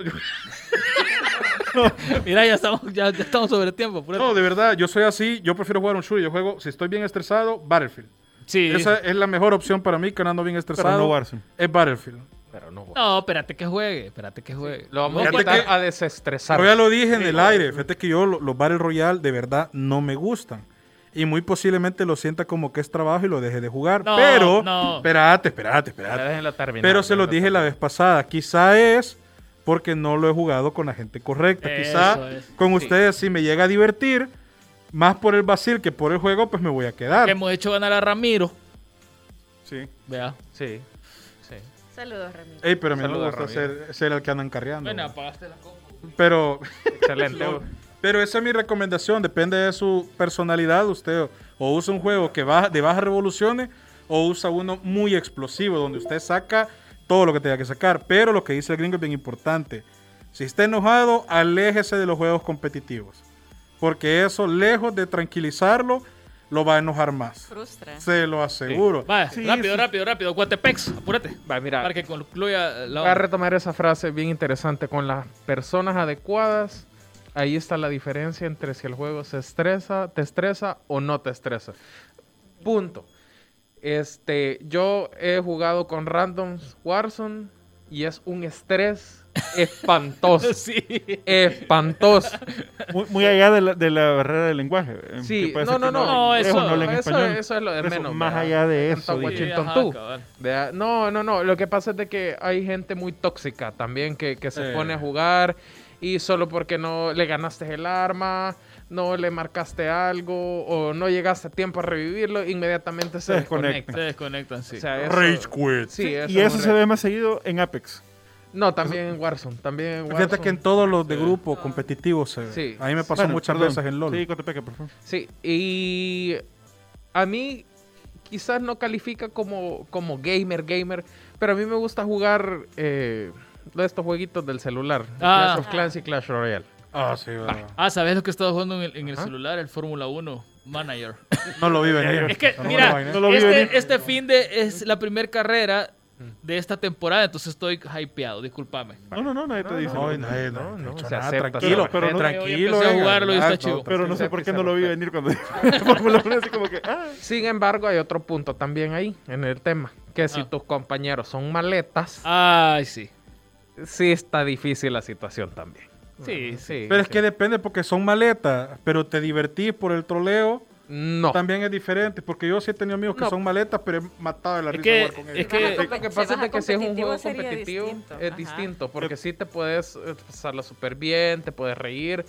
Mira, ya estamos sobre tiempo. apúrate. no, de verdad, yo soy así, yo prefiero jugar un shooter. Yo juego, si estoy bien estresado, Battlefield. Sí. Esa es la mejor opción para mí, que ando bien estresado. Pero no Warzone. Es Battlefield. Pero no Warzone. No, espérate que juegue. Lo vamos a Fíjate quitar que- a desestresar. Yo ya lo dije en el aire. Fíjate que yo los Battle Royale de verdad no me gustan. Y muy posiblemente lo sienta como que es trabajo y lo deje de jugar. No, pero, no. espérate. Déjenlo terminar. Pero se los déjenlo dije la terminar. vez pasada. Quizá es porque no lo he jugado con la gente correcta. Eso Quizá es. con ustedes si me llega a divertir, más por el vacil que por el juego, pues me voy a quedar. Que hemos hecho ganar a Ramiro. Sí. Vea. Sí, sí. Saludos, Ramiro. Ey, pero a mí no me Saludos, gusta Ramiro. ser el que andan carreando. Bueno, apagaste la compu. Pero... Excelente. Pero esa es mi recomendación, depende de su personalidad. Usted o usa un juego que de bajas revoluciones o usa uno muy explosivo, donde usted saca todo lo que tenga que sacar. Pero lo que dice el gringo es bien importante. Si está enojado, aléjese de los juegos competitivos. Porque eso, lejos de tranquilizarlo, lo va a enojar más. Frustra. Se lo aseguro. Vaya, Sí, rápido. Guatepex, apúrate. Va, mira, Para que concluya la voy a retomar esa frase bien interesante. Con las personas adecuadas, ahí está la diferencia entre si el juego te estresa o no te estresa. Punto. Yo he jugado con randoms Warzone y es un estrés espantoso. Sí. Espantoso. Muy allá de la barrera del lenguaje. Sí, que puede no, ser no, que no. No, lejos eso- no hablen eso español. es lo de Por eso, menos. más ¿verdad? allá de Canta eso, Washington Sí, ajá, tú. cabal. ¿Verdad? No. Lo que pasa es de que hay gente muy tóxica también que se pone a jugar y solo porque no le ganaste el arma, no le marcaste algo o no llegaste a tiempo a revivirlo, inmediatamente se Se desconecta. desconecta. Se desconectan, sí. O sea, eso- Rage quit. Sí, Y eso es eso un se ve más seguido en Apex. No, también en Warzone. También en Fíjate que en Warzone. todos los de grupo competitivos se ve. Sí. A mí me pasó Bueno, muchas perdón. veces en LoL. Sí, Cotepeque, por favor. Sí, y a mí quizás no califica como gamer, pero a mí me gusta jugar de estos jueguitos del celular. Ah. Clash of Clans y Clash Royale. Ah, sí, verdad. ¿Sabes lo que he estado jugando en el Ajá. celular? El Fórmula 1 Manager. No lo vi venir. Es que, No lo mira, vi venir. no lo vi venir. este fin de es la primera carrera de esta temporada, entonces estoy hypeado, discúlpame. No, nadie te dice. No, No, nadie, no, no, se nada, acepta, tranquilo, pero no- tranquilo. yo empecé a Egan, jugarlo y está ya, chido. Pero no sé Sí, por sí, qué se no lo vi respeta. venir cuando Fórmula 1 así como que Sin embargo, hay otro punto también ahí en el tema, que si tus compañeros son maletas, Ay, sí. sí está difícil la situación también. Sí, sí. Pero es sí. que depende porque son maletas, pero te divertís por el troleo, No. también es diferente. Porque yo sí he tenido amigos que No. son maletas, pero he matado de la Es risa que- jugar con es ellos. que- Lo que Si pasa vas es que si es un competitivo juego sería competitivo distinto. es Ajá. distinto, porque sí te puedes pasarla súper bien, te puedes reír,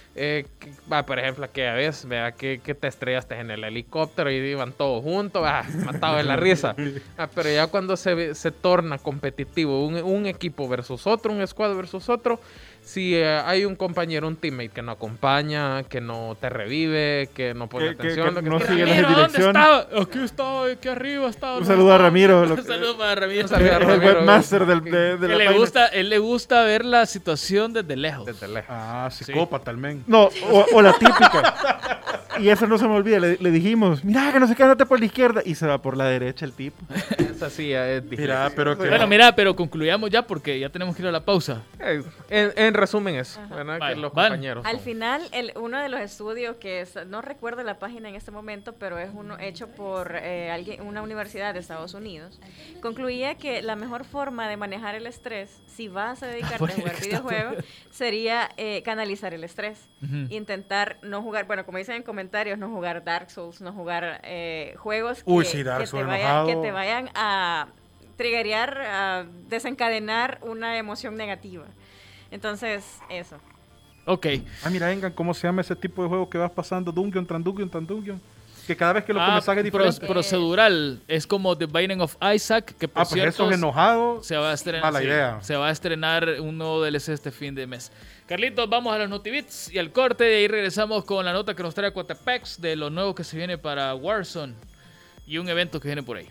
Por ejemplo, aquella vez, vea que te estrellaste en el helicóptero y iban todos juntos, matado de la risa. Pero ya cuando se torna competitivo un equipo versus otro, un squad versus otro, si hay un compañero, un teammate que no acompaña, que no te revive, que no pone atención, que lo que no sea. sigue las Ramiro, ¿dónde direcciones. estaba? Aquí estaba, aquí arriba estaba. Un saludo a Ramiro. Un saludo para Ramiro. Un saludo a Es el Ramiro. webmaster de Que la le página. gusta, él le gusta ver la situación desde lejos. Desde lejos. Ah, psicópata, el men. No, o la típica. Y eso no se me olvida. Le dijimos, mira, que no se qué, andate por la izquierda. Y se va por la derecha el tipo. Esa sí es difícil. Mira, pero que... Bueno, mira, pero concluyamos ya porque ya tenemos que ir a la pausa. En resumen eso, ¿verdad? Vale, Que los vale. compañeros. Al son- final, uno de los estudios que no recuerdo la página en este momento, pero es uno hecho por una universidad de Estados Unidos, concluía que la mejor forma de manejar el estrés, si vas a dedicarte a bueno, jugar que está videojuegos, sería canalizar el estrés. Ujú. Intentar no jugar, bueno, como dicen en comentarios, no jugar Dark Souls, no jugar juegos que, Uy, sí, Dark Souls enojado. que te vayan a triggerear, a desencadenar una emoción negativa. Entonces, eso. Ok. Ah, mira, vengan, ¿cómo se llama ese tipo de juego que vas pasando dungeon tras dungeon tras dungeon? Que cada vez que lo comenzás es diferente. Procedural. Es como The Binding of Isaac, que por Pues cierto eso es enojado. se va a estrenar. Mala idea. Se va a estrenar un nuevo DLC este fin de mes. Carlitos, vamos a los Notibits y al corte. Y ahí regresamos con la nota que nos trae Coatepex de lo nuevo que se viene para Warzone y un evento que viene por ahí.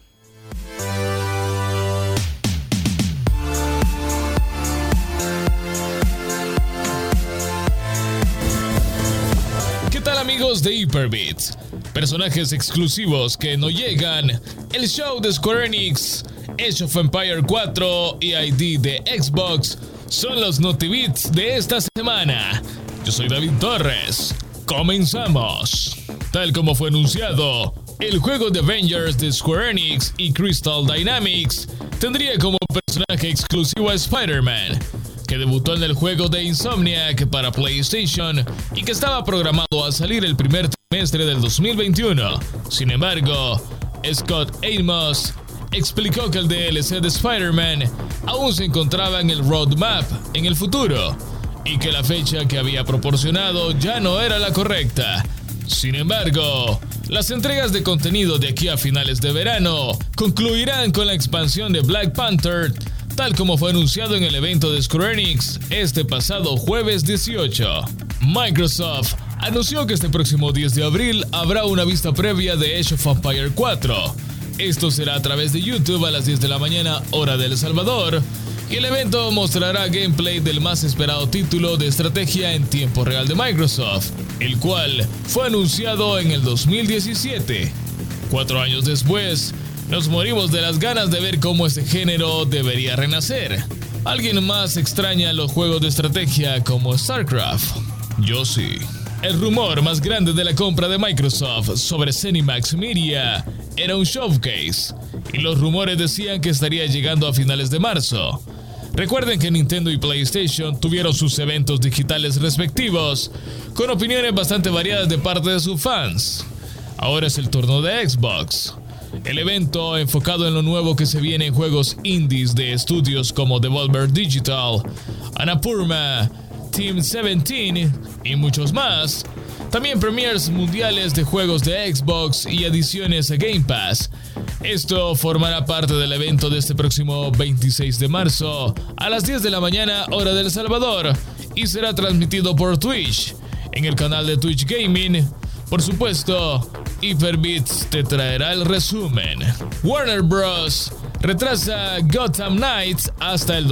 ¿Qué tal amigos de Hyperbits? Personajes exclusivos que no llegan, el show de Square Enix, Age of Empires 4 y ID de Xbox son los Notibits de esta semana. Yo soy David Torres. Comenzamos. Tal como fue anunciado, el juego de Avengers de Square Enix y Crystal Dynamics tendría como personaje exclusivo a Spider-Man, que debutó en el juego de Insomniac para PlayStation y que estaba programado a salir el primer trimestre del 2021. Sin embargo, Scott Amos explicó que el DLC de Spider-Man aún se encontraba en el roadmap en el futuro y que la fecha que había proporcionado ya no era la correcta. Sin embargo, las entregas de contenido de aquí a finales de verano concluirán con la expansión de Black Panther, tal como fue anunciado en el evento de Square Enix este pasado jueves 18. Microsoft anunció que este próximo 10 de abril habrá una vista previa de Age of Empires 4. Esto será a través de YouTube a las 10 de la mañana, hora de El Salvador, y el evento mostrará gameplay del más esperado título de estrategia en tiempo real de Microsoft, el cual fue anunciado en el 2017. 4 años después, nos morimos de las ganas de ver cómo este género debería renacer. ¿Alguien más extraña los juegos de estrategia como StarCraft? Yo sí. El rumor más grande de la compra de Microsoft sobre ZeniMax Media era un showcase, y los rumores decían que estaría llegando a finales de marzo. Recuerden que Nintendo y PlayStation tuvieron sus eventos digitales respectivos, con opiniones bastante variadas de parte de sus fans. Ahora es el turno de Xbox. El evento, enfocado en lo nuevo que se viene en juegos indies de estudios como Devolver Digital, Annapurna, Team 17 y muchos más. También premieres mundiales de juegos de Xbox y adiciones a Game Pass. Esto formará parte del evento de este próximo 26 de marzo a las 10 de la mañana, hora de El Salvador, y será transmitido por Twitch, en el canal de Twitch Gaming. Por supuesto, Hyperbits te traerá el resumen. Warner Bros. Retrasa Gotham Knights hasta el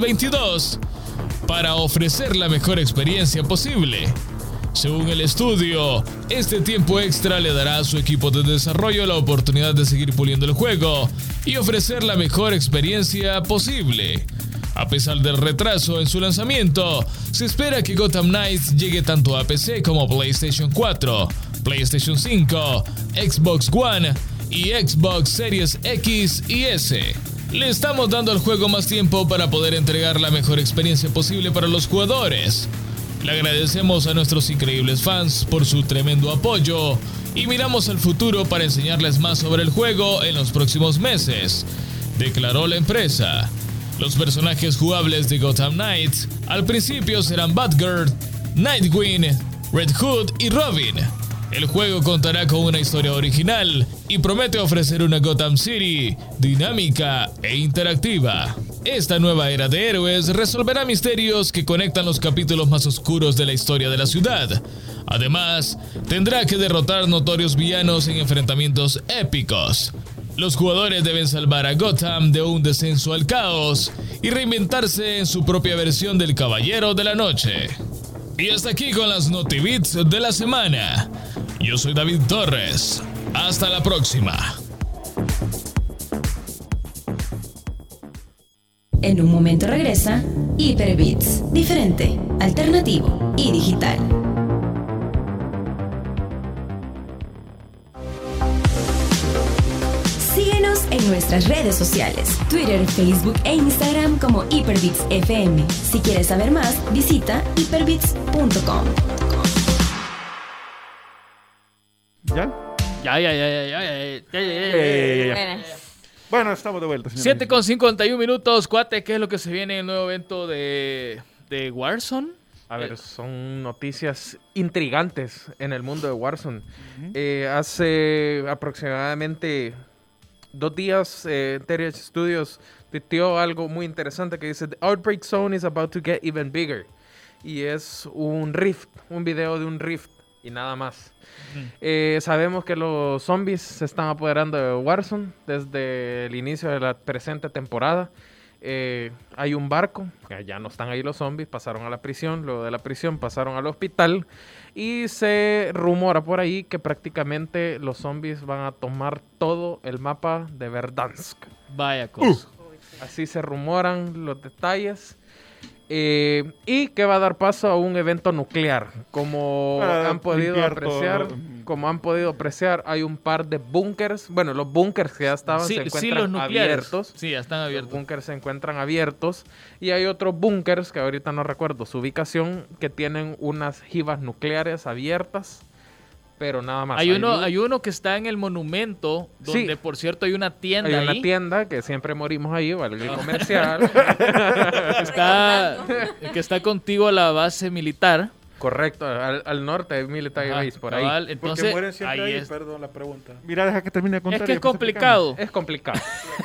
2022 para ofrecer la mejor experiencia posible. Según el estudio, este tiempo extra le dará a su equipo de desarrollo la oportunidad de seguir puliendo el juego y ofrecer la mejor experiencia posible. A pesar del retraso en su lanzamiento, se espera que Gotham Knights llegue tanto a PC como PlayStation 4, PlayStation 5, Xbox One y Xbox Series X y S. Le estamos dando al juego más tiempo para poder entregar la mejor experiencia posible para los jugadores. Le agradecemos a nuestros increíbles fans por su tremendo apoyo y miramos al futuro para enseñarles más sobre el juego en los próximos meses, declaró la empresa. Los personajes jugables de Gotham Knights al principio serán Batgirl, Nightwing, Red Hood y Robin. El juego contará con una historia original y promete ofrecer una Gotham City dinámica e interactiva. Esta nueva era de héroes resolverá misterios que conectan los capítulos más oscuros de la historia de la ciudad. Además, tendrá que derrotar notorios villanos en enfrentamientos épicos. Los jugadores deben salvar a Gotham de un descenso al caos y reinventarse en su propia versión del Caballero de la Noche. Y hasta aquí con las NotiBits de la semana. Yo soy David Torres. Hasta la próxima. En un momento regresa Hyperbits, diferente, alternativo y digital. Síguenos en nuestras redes sociales, Twitter, Facebook e Instagram como Hyperbits FM. Si quieres saber más, visita hyperbits.com. ¿Ya? Bueno, Bueno, estamos de vuelta, señores. 7:51, cuate. ¿Qué es lo que se viene en el nuevo evento de Warzone? A ver, son noticias intrigantes en el mundo de Warzone. Hace aproximadamente 2 días, Terry Studios tuiteó algo muy interesante que dice: The Outbreak Zone is about to get even bigger. Y es un rift, un video de un rift y nada más. Sabemos que los zombies se están apoderando de Warzone desde el inicio de la presente temporada. Hay un barco, ya no están ahí los zombies, pasaron a la prisión, luego de la prisión pasaron al hospital y se rumora por ahí que prácticamente los zombies van a tomar todo el mapa de Verdansk. Vaya cosa. Así se rumoran los detalles. Y que va a dar paso a un evento nuclear. Como Para han podido limpiar apreciar, hay un par de búnkers. Bueno, los búnkers que ya estaban se encuentran los nucleares. abiertos. Sí, ya están Los abiertos. búnkers se encuentran abiertos. Y hay otros búnkers que ahorita no recuerdo su ubicación, que tienen unas jivas nucleares abiertas. Pero nada más. Hay uno que está en el monumento, donde Sí. por cierto hay una tienda Hay ahí. una tienda que siempre morimos ahí, vale, el comercial. que está contigo a la base militar. Correcto, al norte de Military Ajá, Base, por ahí. cabal, Porque entonces, mueren siempre ahí ahí, es. perdón la pregunta. Mira, deja que termine de contar. Es que y es después complicado. Es complicado.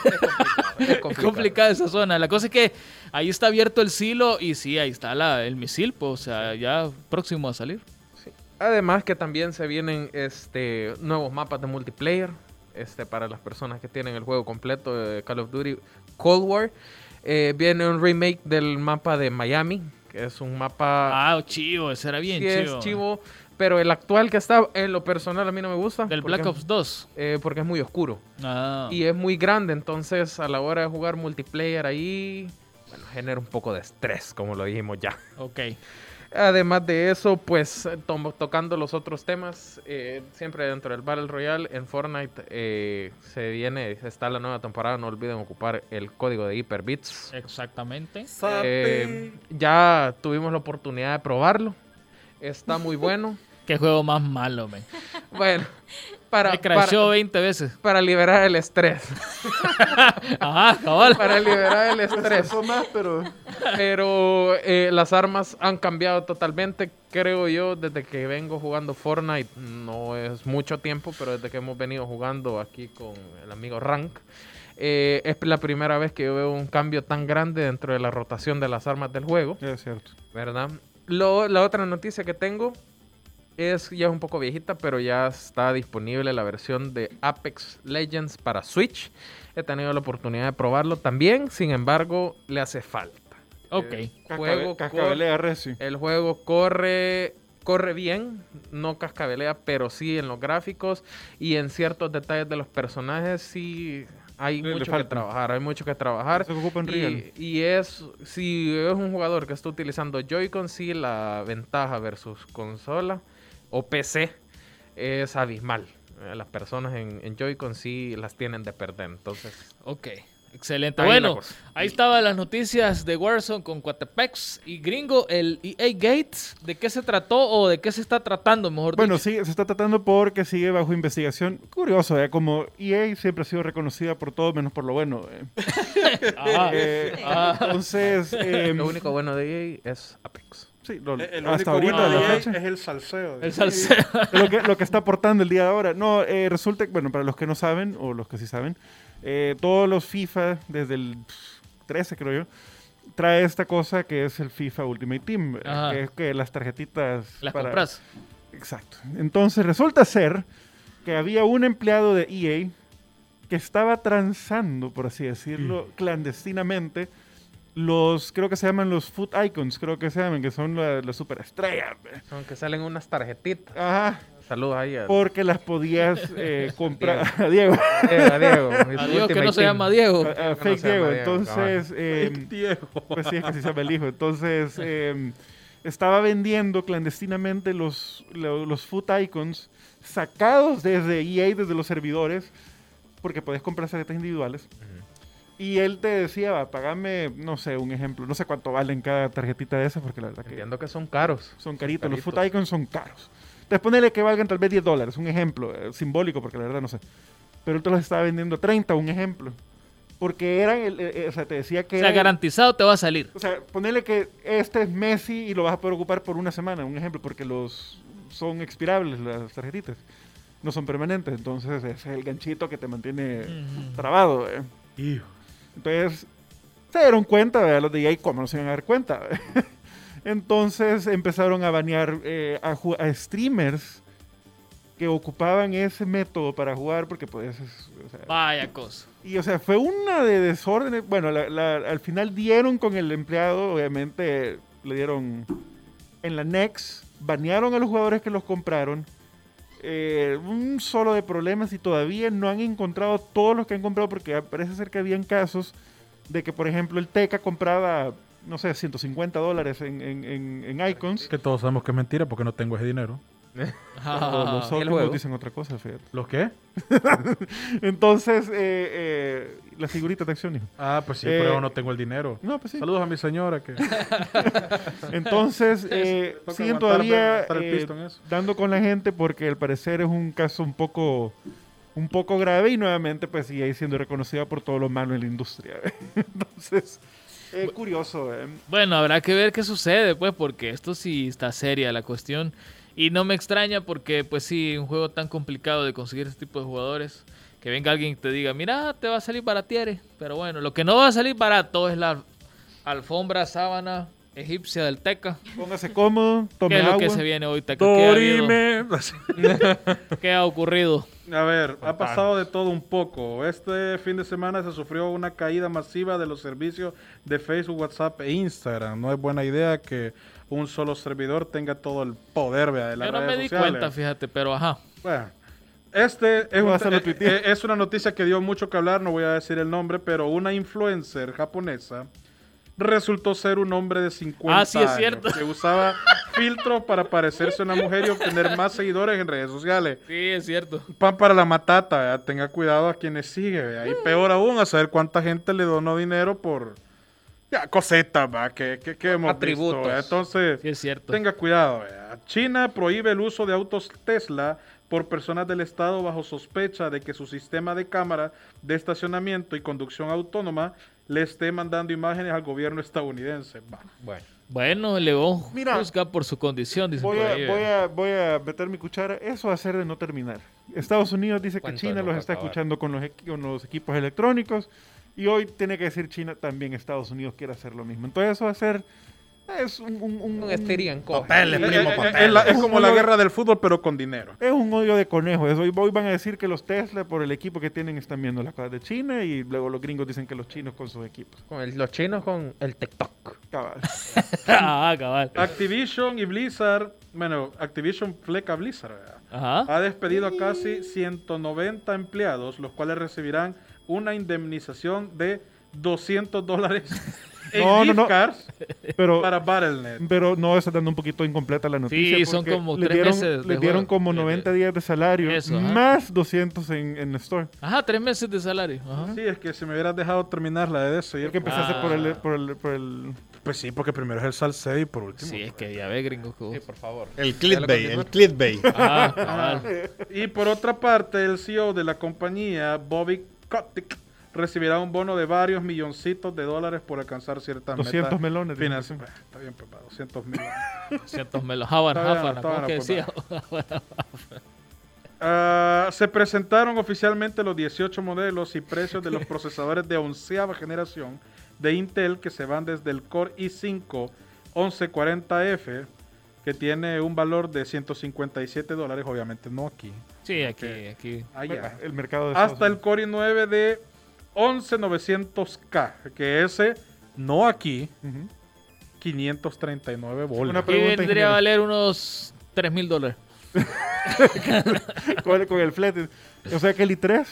Es complicada esa zona. La cosa es que ahí está abierto el silo y sí, ahí está el misil, pues, o sea, ya próximo a salir. Además que también se vienen nuevos mapas de multiplayer para las personas que tienen el juego completo de Call of Duty Cold War. Viene un remake del mapa de Miami, que es un mapa... Ah, chivo, ese era bien sí chivo. es chivo, pero el actual que está, en lo personal a mí no me gusta. Del porque Black Ops 2. porque es muy oscuro. Ah. Y es muy grande, entonces a la hora de jugar multiplayer ahí, bueno, genera un poco de estrés, como lo dijimos ya. Ok. Además de eso, pues tocando los otros temas, siempre dentro del Battle Royale en Fortnite está la nueva temporada, no olviden ocupar el código de Hyperbits. Exactamente. Ya tuvimos la oportunidad de probarlo, está muy bueno. Qué juego más malo, men. Bueno, Me crashó 20 veces. para liberar el estrés. Ajá, cabal. Para liberar el estrés. Eso más, pero... Pero las armas han cambiado totalmente, creo yo, desde que vengo jugando Fortnite. No es mucho tiempo, pero desde que hemos venido jugando aquí con el amigo Rank. Es la primera vez que yo veo un cambio tan grande dentro de la rotación de las armas del juego, Es cierto. ¿verdad? La otra noticia que tengo ya es un poco viejita, pero ya está disponible la versión de Apex Legends para Switch. He tenido la oportunidad de probarlo también, sin embargo, le hace falta. Ok. Cascabelea Reci. El juego corre bien, no cascabelea, pero sí en los gráficos y en ciertos detalles de los personajes sí hay Le mucho que falta. trabajar. Hay mucho que trabajar. Se ocupa en Real. Y si es un jugador que está utilizando Joy-Con, sí la ventaja versus consola o PC es abismal. Las personas en Joy-Con sí las tienen de perder, entonces... Ok. Excelente. Ahí la Bueno, cosa. ahí estaban las noticias de Warzone con Cuatepex y Gringo, el EA Gate. ¿De qué se trató o de qué se está tratando, mejor Bueno, dicho? sí, se está tratando porque sigue bajo investigación. Curioso, como EA siempre ha sido reconocida por todo menos por lo bueno. Entonces, Lo único bueno de EA es Apex. sí, El hasta único ahorita bueno a la de fecha. EA es el salseo. El salseo. lo que está aportando el día de ahora. No, resulta que, bueno, para los que no saben, o los que sí saben, todos los FIFA, desde el 13 creo yo, trae esta cosa que es el FIFA Ultimate Team, Ajá. que es que las tarjetitas... Las compras. Exacto. Entonces resulta ser que había un empleado de EA que estaba transando, por así decirlo, clandestinamente creo que se llaman los food icons, creo que se llaman, que son las superestrellas. Son que salen unas tarjetitas. Ajá. Saludos ahí a Porque las podías comprar a Diego. Diego. Adiós, que no se llama Diego. A no Fake se llama Diego. Diego, Entonces, Diego. pues sí, es que así se llama el hijo. Entonces, estaba vendiendo clandestinamente los food icons sacados desde EA, desde los servidores, porque podés comprar tarjetas individuales. Y él te decía, va, pagame, no sé, un ejemplo, no sé cuánto valen cada tarjetita de esas, porque la verdad que Entiendo que son caros. son caritos. Los caritos. food icons son caros. Entonces ponele que valgan tal vez $10, un ejemplo, simbólico, porque la verdad no sé. Pero él te los estaba vendiendo a 30, un ejemplo. Porque eran, o sea, te decía que O sea, eran- garantizado te va a salir. o sea, ponele que este es Messi y lo vas a poder ocupar por una semana, un ejemplo, porque son expirables las tarjetitas. No son permanentes, entonces ese es el ganchito que te mantiene trabado. Hijo. Entonces, se dieron cuenta, ¿verdad? Los de EA, ¿cómo no se iban a dar cuenta? ¿verdad? Entonces empezaron a banear a streamers que ocupaban ese método para jugar, porque pues, o sea, Vaya cosa. y o sea, fue una de desorden. Bueno, al final dieron con el empleado, obviamente le dieron en la Next, banearon a los jugadores que los compraron. Un solo de problemas y todavía no han encontrado todos los que han comprado, porque parece ser que habían casos de que, por ejemplo, el Teca compraba, no sé, $150 en icons. Que todos sabemos que es mentira porque no tengo ese dinero. O los ¿y el otros juego? nos dicen otra cosa, fíjate. ¿Los qué? Entonces, la figurita de acción, hijo. Ah, pues sí, Eh, pero yo no tengo el dinero. No, pues sí. Saludos a mi señora que Entonces, Toca siguen aguantar, todavía aguantar el pisto en eso. dando con la gente, porque al parecer es un caso un poco grave, y nuevamente pues sigue siendo reconocida por todo lo malo en la industria. Entonces, curioso. Bueno, habrá que ver qué sucede, pues, porque esto sí está seria la cuestión. Y no me extraña porque, pues sí, un juego tan complicado de conseguir este tipo de jugadores, que venga alguien y te diga, mira, te va a salir baratiere. Pero bueno, lo que no va a salir barato es la alfombra sábana egipcia del Teca. Póngase cómodo, ¿Qué tome es lo agua. que se viene hoy, Teca? ¿Qué ha habido? Dorime. ¿Qué ha ocurrido? A ver, ha pasado de todo un poco. Este fin de semana se sufrió una caída masiva de los servicios de Facebook, WhatsApp e Instagram. No es buena idea que un solo servidor tenga todo el poder, vea, de las Yo no redes me di sociales. cuenta, fíjate, pero ajá. Bueno, este es, Vas a lo tuitear. es una noticia que dio mucho que hablar, no voy a decir el nombre, pero una influencer japonesa resultó ser un hombre de 50 Ah, sí, es años cierto. que usaba filtros para parecerse a una mujer y obtener más seguidores en redes sociales. Sí, es cierto. Pan para la matata, ¿verdad? Tenga cuidado a quienes sigue, ¿verdad? Y peor aún, a saber cuánta gente le donó dinero por ya, cositas, ¿verdad? que hemos Atributos. visto, ¿verdad? Entonces, Sí, es cierto. tenga cuidado. ¿verdad? China prohíbe el uso de autos Tesla por personas del Estado bajo sospecha de que su sistema de cámara de estacionamiento y conducción autónoma le esté mandando imágenes al gobierno estadounidense. Va. Bueno. Bueno, el León Mira, juzga por su condición, dice por ahí. Voy a meter mi cuchara. Eso va a ser de no terminar. Estados Unidos dice que ¿Cuánto China nunca los está acabar? escuchando con los equipos electrónicos. Y hoy tiene que decir China, también Estados Unidos quiere hacer lo mismo. Entonces eso va a ser... Es Un estirían coge. Es como la guerra del fútbol, pero con dinero. Es un odio de conejo. Hoy van a decir que los Tesla, por el equipo que tienen, están viendo las cosas de China, y luego los gringos dicen que los chinos con sus equipos. Los chinos con el TikTok. Cabal. Ah, cabal. Activision y Blizzard, bueno, Activision fleca Blizzard, ¿verdad? Ajá. Ha despedido a casi 190 empleados, los cuales recibirán una indemnización de $200 No, gift cards Pero, para Battle.net. pero no, está dando un poquito incompleta la noticia. Sí, son porque como les 3 dieron- meses de Les dieron juego. como 90 días de salario, Eso, ajá. más 200 en Store. Ajá, 3 meses de salario. Ajá. Sí, es que si me hubieras dejado terminar la de eso. Hay que empezaste Ah. por el... Pues sí, porque primero es el salseo y por último. Sí, es que ya ve, gringo. que vos- Sí, por favor. El Ya clickbait, lo el clickbait. Ajá, cabal. Y por otra parte, el CEO de la compañía, Bobby Kotick, recibirá un bono de varios milloncitos de dólares por alcanzar ciertas 200 metas melones. financieras. Está bien, papá, 200 mil. Cientos melos. Habana, Está bien, Habana, está ¿cómo bien, que pues, decía? Se presentaron oficialmente los 18 modelos y precios de los procesadores de 11ª generación de Intel que se van desde el Core i5 1140F, que tiene un valor de $157, obviamente no aquí, Sí, aquí. allá. El mercado de Hasta el Estados Core i9 de 11900K, que ese no aquí, Unidos. Ujú. 539 bolas. Una Aquí pregunta, vendría a ingeniero. valer unos $3,000. con el flete. O sea que el i3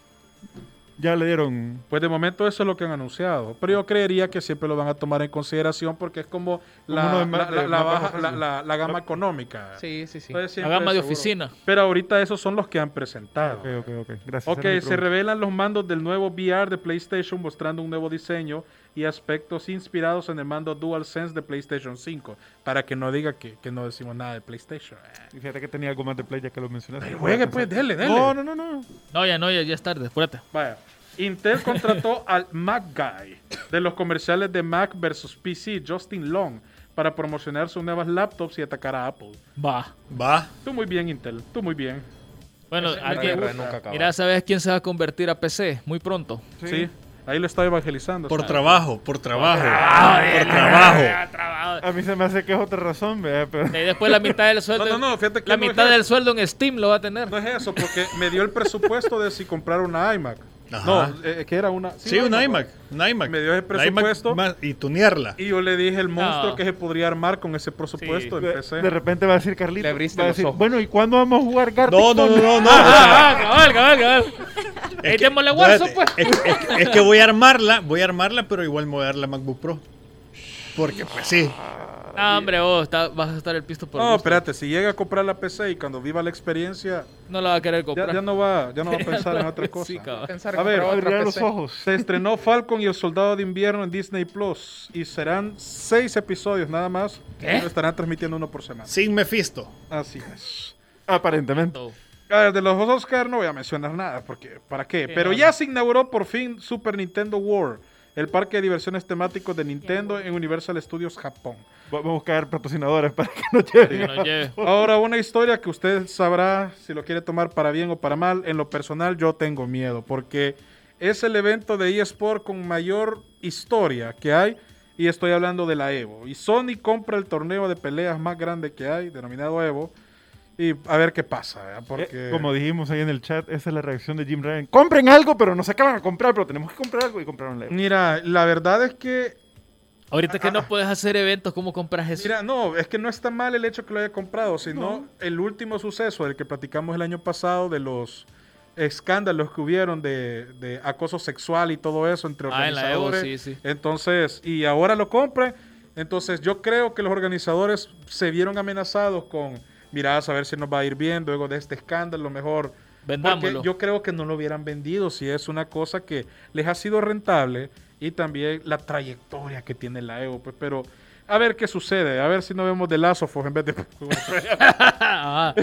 ya le dieron... Pues de momento eso es lo que han anunciado. Pero yo creería que siempre lo van a tomar en consideración porque es como la, uno de ma- la- la- de la más baja- bajo precio. la gama económica. Sí, sí, sí. Entonces, La siempre gama de seguro. oficina. Pero ahorita esos son los que han presentado. Ok. Gracias. Ok, Esa era mi se pregunta. revelan los mandos del nuevo VR de PlayStation mostrando un nuevo diseño y aspectos inspirados en el mando DualSense de PlayStation 5. Para que no diga que no decimos nada de PlayStation. Y fíjate que tenía algo más de play ya que lo mencionaste. Pero juegue pues, dele. No. No, ya es tarde, espérate. Vaya. Intel contrató al Mac Guy de los comerciales de Mac versus PC, Justin Long, para promocionar sus nuevas laptops y atacar a Apple. Va. Va. Tú muy bien, Intel. Tú muy bien. Bueno, La alguien. guerra nunca acaba. Mira, ¿sabes quién se va a convertir a PC? Muy pronto. Sí. Ahí lo está evangelizando. Por ¿sabes? trabajo, por trabajo. Ah, Por trabajo. A mí se me hace que es otra razón, ¿verdad? Pero... Y después la mitad del sueldo. No, fíjate que la no es mitad eso. del sueldo en Steam lo va a tener. No es eso, porque me dio el presupuesto de si comprar una iMac. Ajá. No, que era una... Sí, un iMac. Un iMac. Me dio el La iMac presupuesto. y tunearla. Y yo le dije el monstruo No. que se podría armar con ese presupuesto Sí. en PC. De repente va a decir Carlito. Le abriste va a los decir, ojos. bueno, ¿y cuándo vamos a jugar Gartic? No. Cabal. Ahí démosle Warzone, pues. Es que voy a armarla, pero igual me voy a dar la MacBook Pro. Porque, pues sí. No, hombre, vas a estar el pisto por No, gusto. espérate, si llega a comprar la PC y cuando viva la experiencia, No la va a querer comprar. ya no va a pensar en otra cosa. Sí, cabal. Pensar A ver, comprar otra Abrirá los PC. ojos. Se estrenó Falcon y el Soldado de Invierno en Disney Plus y serán 6 episodios nada más. ¿Qué? Y lo estarán transmitiendo uno por semana. Sin Mephisto. Así es. Aparentemente. No. A ver, de los Oscar no voy a mencionar nada, porque ¿para qué? Sí, Pero no, ya no. se inauguró por fin Super Nintendo World, el parque de diversiones temáticos de Nintendo en Universal Studios Japón. Vamos a buscar patrocinadores para que nos lleven. Que nos lleve. Ahora, una historia que usted sabrá si lo quiere tomar para bien o para mal. En lo personal, yo tengo miedo, porque es el evento de eSport con mayor historia que hay, y estoy hablando de la Evo. Y Sony compra el torneo de peleas más grande que hay, denominado Evo, y a ver qué pasa, ¿verdad? Porque... Como dijimos ahí en el chat, esa es la reacción de Jim Ryan. Compren algo, pero no se acaban a comprar, pero tenemos que comprar algo y compraron Lego. Mira, la verdad es que Ahorita que no puedes hacer eventos, ¿cómo compras eso? Mira, no, es que no está mal el hecho que lo haya comprado, sino el último suceso del que platicamos el año pasado de los escándalos que hubieron de acoso sexual y todo eso entre Ah, en la Evo, organizadores. sí. Entonces, y ahora lo compran. Entonces, yo creo que los organizadores se vieron amenazados con, mira, a ver si nos va a ir bien luego de este escándalo, mejor. Vendámoslo. Porque yo creo que no lo hubieran vendido si es una cosa que les ha sido rentable y también la trayectoria que tiene la Evo. Pues, pero a ver qué sucede, a ver si no vemos The Last of Us en vez de... Ah.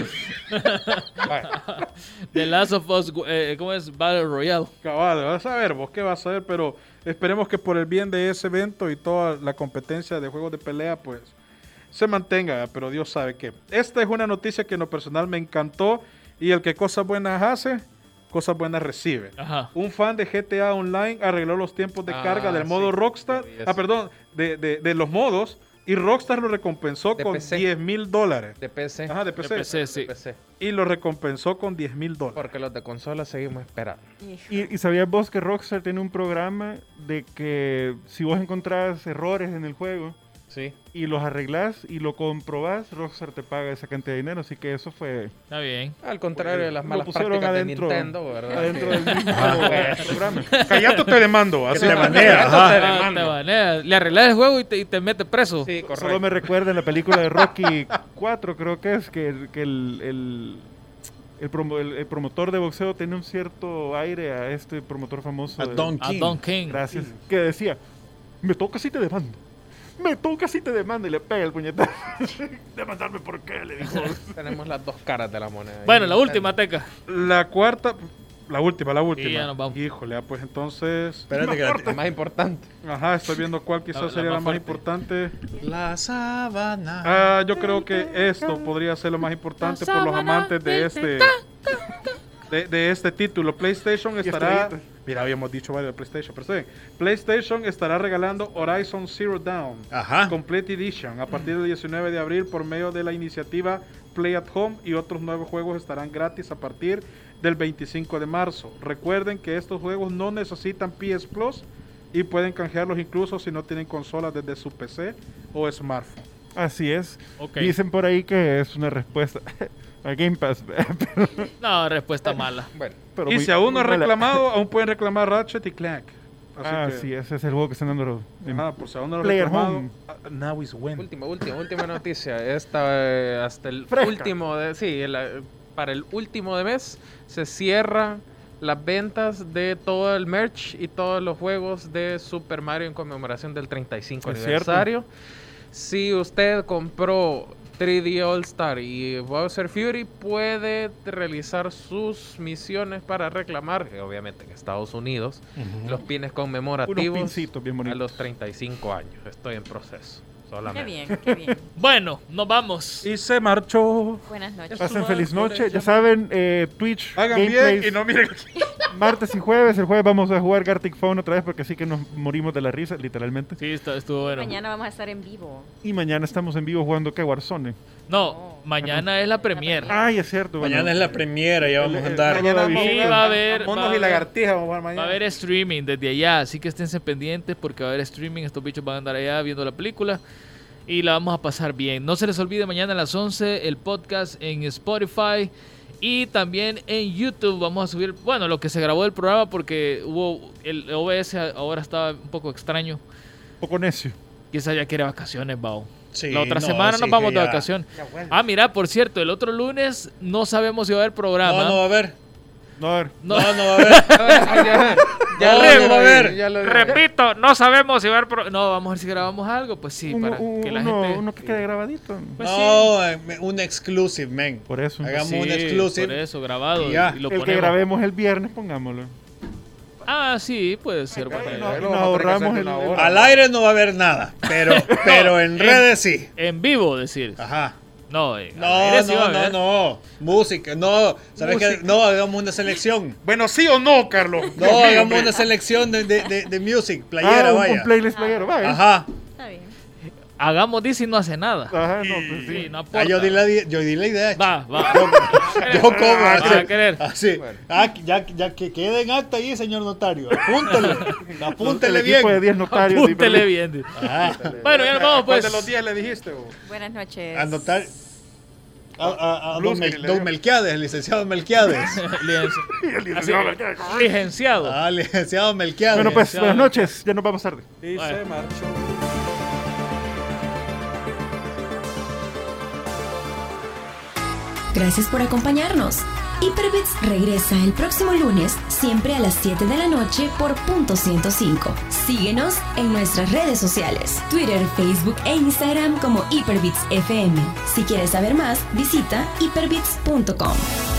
The Last of Us, ¿cómo es? Battle Royale. Cabal, vas a ver vos qué vas a ver, pero esperemos que por el bien de ese evento y toda la competencia de juegos de pelea, pues se mantenga, pero Dios sabe que. Esta es una noticia que en lo personal me encantó y el que cosas buenas hace, cosas buenas recibe. Ajá. Un fan de GTA Online arregló los tiempos de carga del sí, modo Rockstar, yo vi eso. perdón, de los modos, y Rockstar lo recompensó De con PC. $10,000. De PC. Ajá, de De PC. PC, sí. De PC. Y lo recompensó con $10,000. Porque los de consola seguimos esperando. ¿Y sabías vos que Rockstar tiene un programa de que si vos encontrás errores en el juego, Sí. y los arreglás y lo comprobás, Rockstar te paga esa cantidad de dinero, así que eso fue Está bien. Al contrario de las lo malas pusieron prácticas adentro- de Nintendo, ¿verdad? adentro del mismo programa. Callate, te demando. Así te banea, ajá. Te banea. Le arreglas el juego y te mete preso. Sí, correcto. Solo me recuerda en la película de Rocky 4, creo que es, que el promotor de boxeo tiene un cierto aire a este promotor famoso. A de- Don A King. Don King. Gracias. Que decía, me toca si te demando. Me toca si te demando. Y le pega el puñetazo. ¿Demandarme por qué? Le dijo. Tenemos las dos caras de la moneda. Bueno, la última, Teca. La cuarta, la última. Y ya nos vamos. Híjole, pues entonces. Espérate que La más importante. Ajá, estoy viendo cuál quizás La sería la más más fuerte. importante. La sábana. Yo creo que esto podría ser lo más importante por los amantes de este título. PlayStation estará. estrellita. Mira, habíamos dicho varios de PlayStation, pero está bien. PlayStation estará regalando Horizon Zero Dawn Ajá. Complete Edition a partir del 19 de abril por medio de la iniciativa Play at Home, y otros nuevos juegos estarán gratis a partir del 25 de marzo. Recuerden que estos juegos no necesitan PS Plus y pueden canjearlos incluso si no tienen consolas desde su PC o smartphone. Así es. Ok. Dicen por ahí que es una respuesta a Game Pass. No, respuesta mala. Bueno, Pero Y muy- si aún no muy han mala. reclamado, aún pueden reclamar Ratchet y Clank. Así que, Sí, ese es el juego que están dando. ajá, por si aún no lo han Play at reclamado, Home. now is when. última noticia. Hasta el Fresca. último de... Sí, para el último de mes se cierra las ventas de todo el merch y todos los juegos de Super Mario en conmemoración del 35 Es cierto. aniversario. Si usted compró 3D All Star y Bowser Fury, puede realizar sus misiones para reclamar, obviamente en Estados Unidos, los pines Unos conmemorativos pincitos bien a bonitos. los 35 años. Estoy en proceso. Qué Solamente. bien, qué bien. Bueno, nos vamos. Y se marchó. Buenas noches. Pasen feliz noche. Ya saben, Twitch, Hagan gameplays, bien y no miren. martes y jueves. El jueves vamos a jugar Gartic Phone otra vez porque sí que nos morimos de la risa, literalmente. Sí, estuvo bueno. Mañana vamos a estar en vivo. Y mañana estamos en vivo jugando que Warzone. No, mañana es la premier. Ay, es cierto. bueno. Mañana es la premiera, ya vamos a andar. Mañana Sí, vamos va a haber- monos va a y haber- lagartijas vamos a jugar Va mañana. a haber streaming desde allá, así que esténse pendientes porque va a haber streaming. Estos bichos van a andar allá viendo la película y la vamos a pasar bien. No se les olvide mañana a las 11 el podcast en Spotify y también en YouTube. Vamos a subir, bueno, lo que se grabó del programa porque hubo el OBS ahora estaba un poco extraño. Un poco necio. Quizás ya quiere vacaciones, Bao. Sí, La otra no, semana sí nos vamos que de ya. vacaciones. Mira, por cierto, el otro lunes no sabemos si va a haber programa. No, no va a haber. No, a ver. No. No, no va a haber. Ya No, lo no va a haber. ya lo- Repito, no sabemos si va a haber programa. No, vamos a ver si grabamos algo. Pues sí, para que la gente... uno que quede grabadito. Pues No, un exclusive, men. Por eso. Hagamos Sí, un por exclusive. eso, grabado. Y ya. Y lo El que ponemos. grabemos el viernes, pongámoslo. Ah, sí, puede ser. buena idea. no, nos ahorramos el- Al aire no va a haber nada, pero en redes sí. En vivo, decir. Ajá. No, al No, aire sí va a no, no, haber. no. Música, no. ¿Sabes qué? No, hagamos una selección. Bueno, ¿sí o no, Carlos? No, hagamos una selección de music, playera, un vaya. playlist playero, vaya. Ajá. Está bien. Hagamos dice y no hace nada. Ajá, no, pues sí. Sí, no Ah, aporta. yo di la idea. Va. Yo como Vas así. a querer. Así. Ah, ya que quede en acta ahí, señor notario. Apúntele. Apúntele El equipo de bien. 10 notarios. Apúntele bien. Ah, Bueno, ya nos vamos ¿Cuál pues. de los 10 le dijiste? Buenas noches. anotar. A Blues que le don dio. Melquiades, licenciado Melquiades. Licenciado. Ah, licenciado Melquiades. Bueno, pues, buenas noches. Ya nos vamos tarde. Y Bueno. se marchó. Gracias por acompañarnos. Hyperbits regresa el próximo lunes, siempre a las 7 de la noche por Punto 105. Síguenos en nuestras redes sociales, Twitter, Facebook e Instagram como Hyperbits FM. Si quieres saber más, visita hyperbits.com.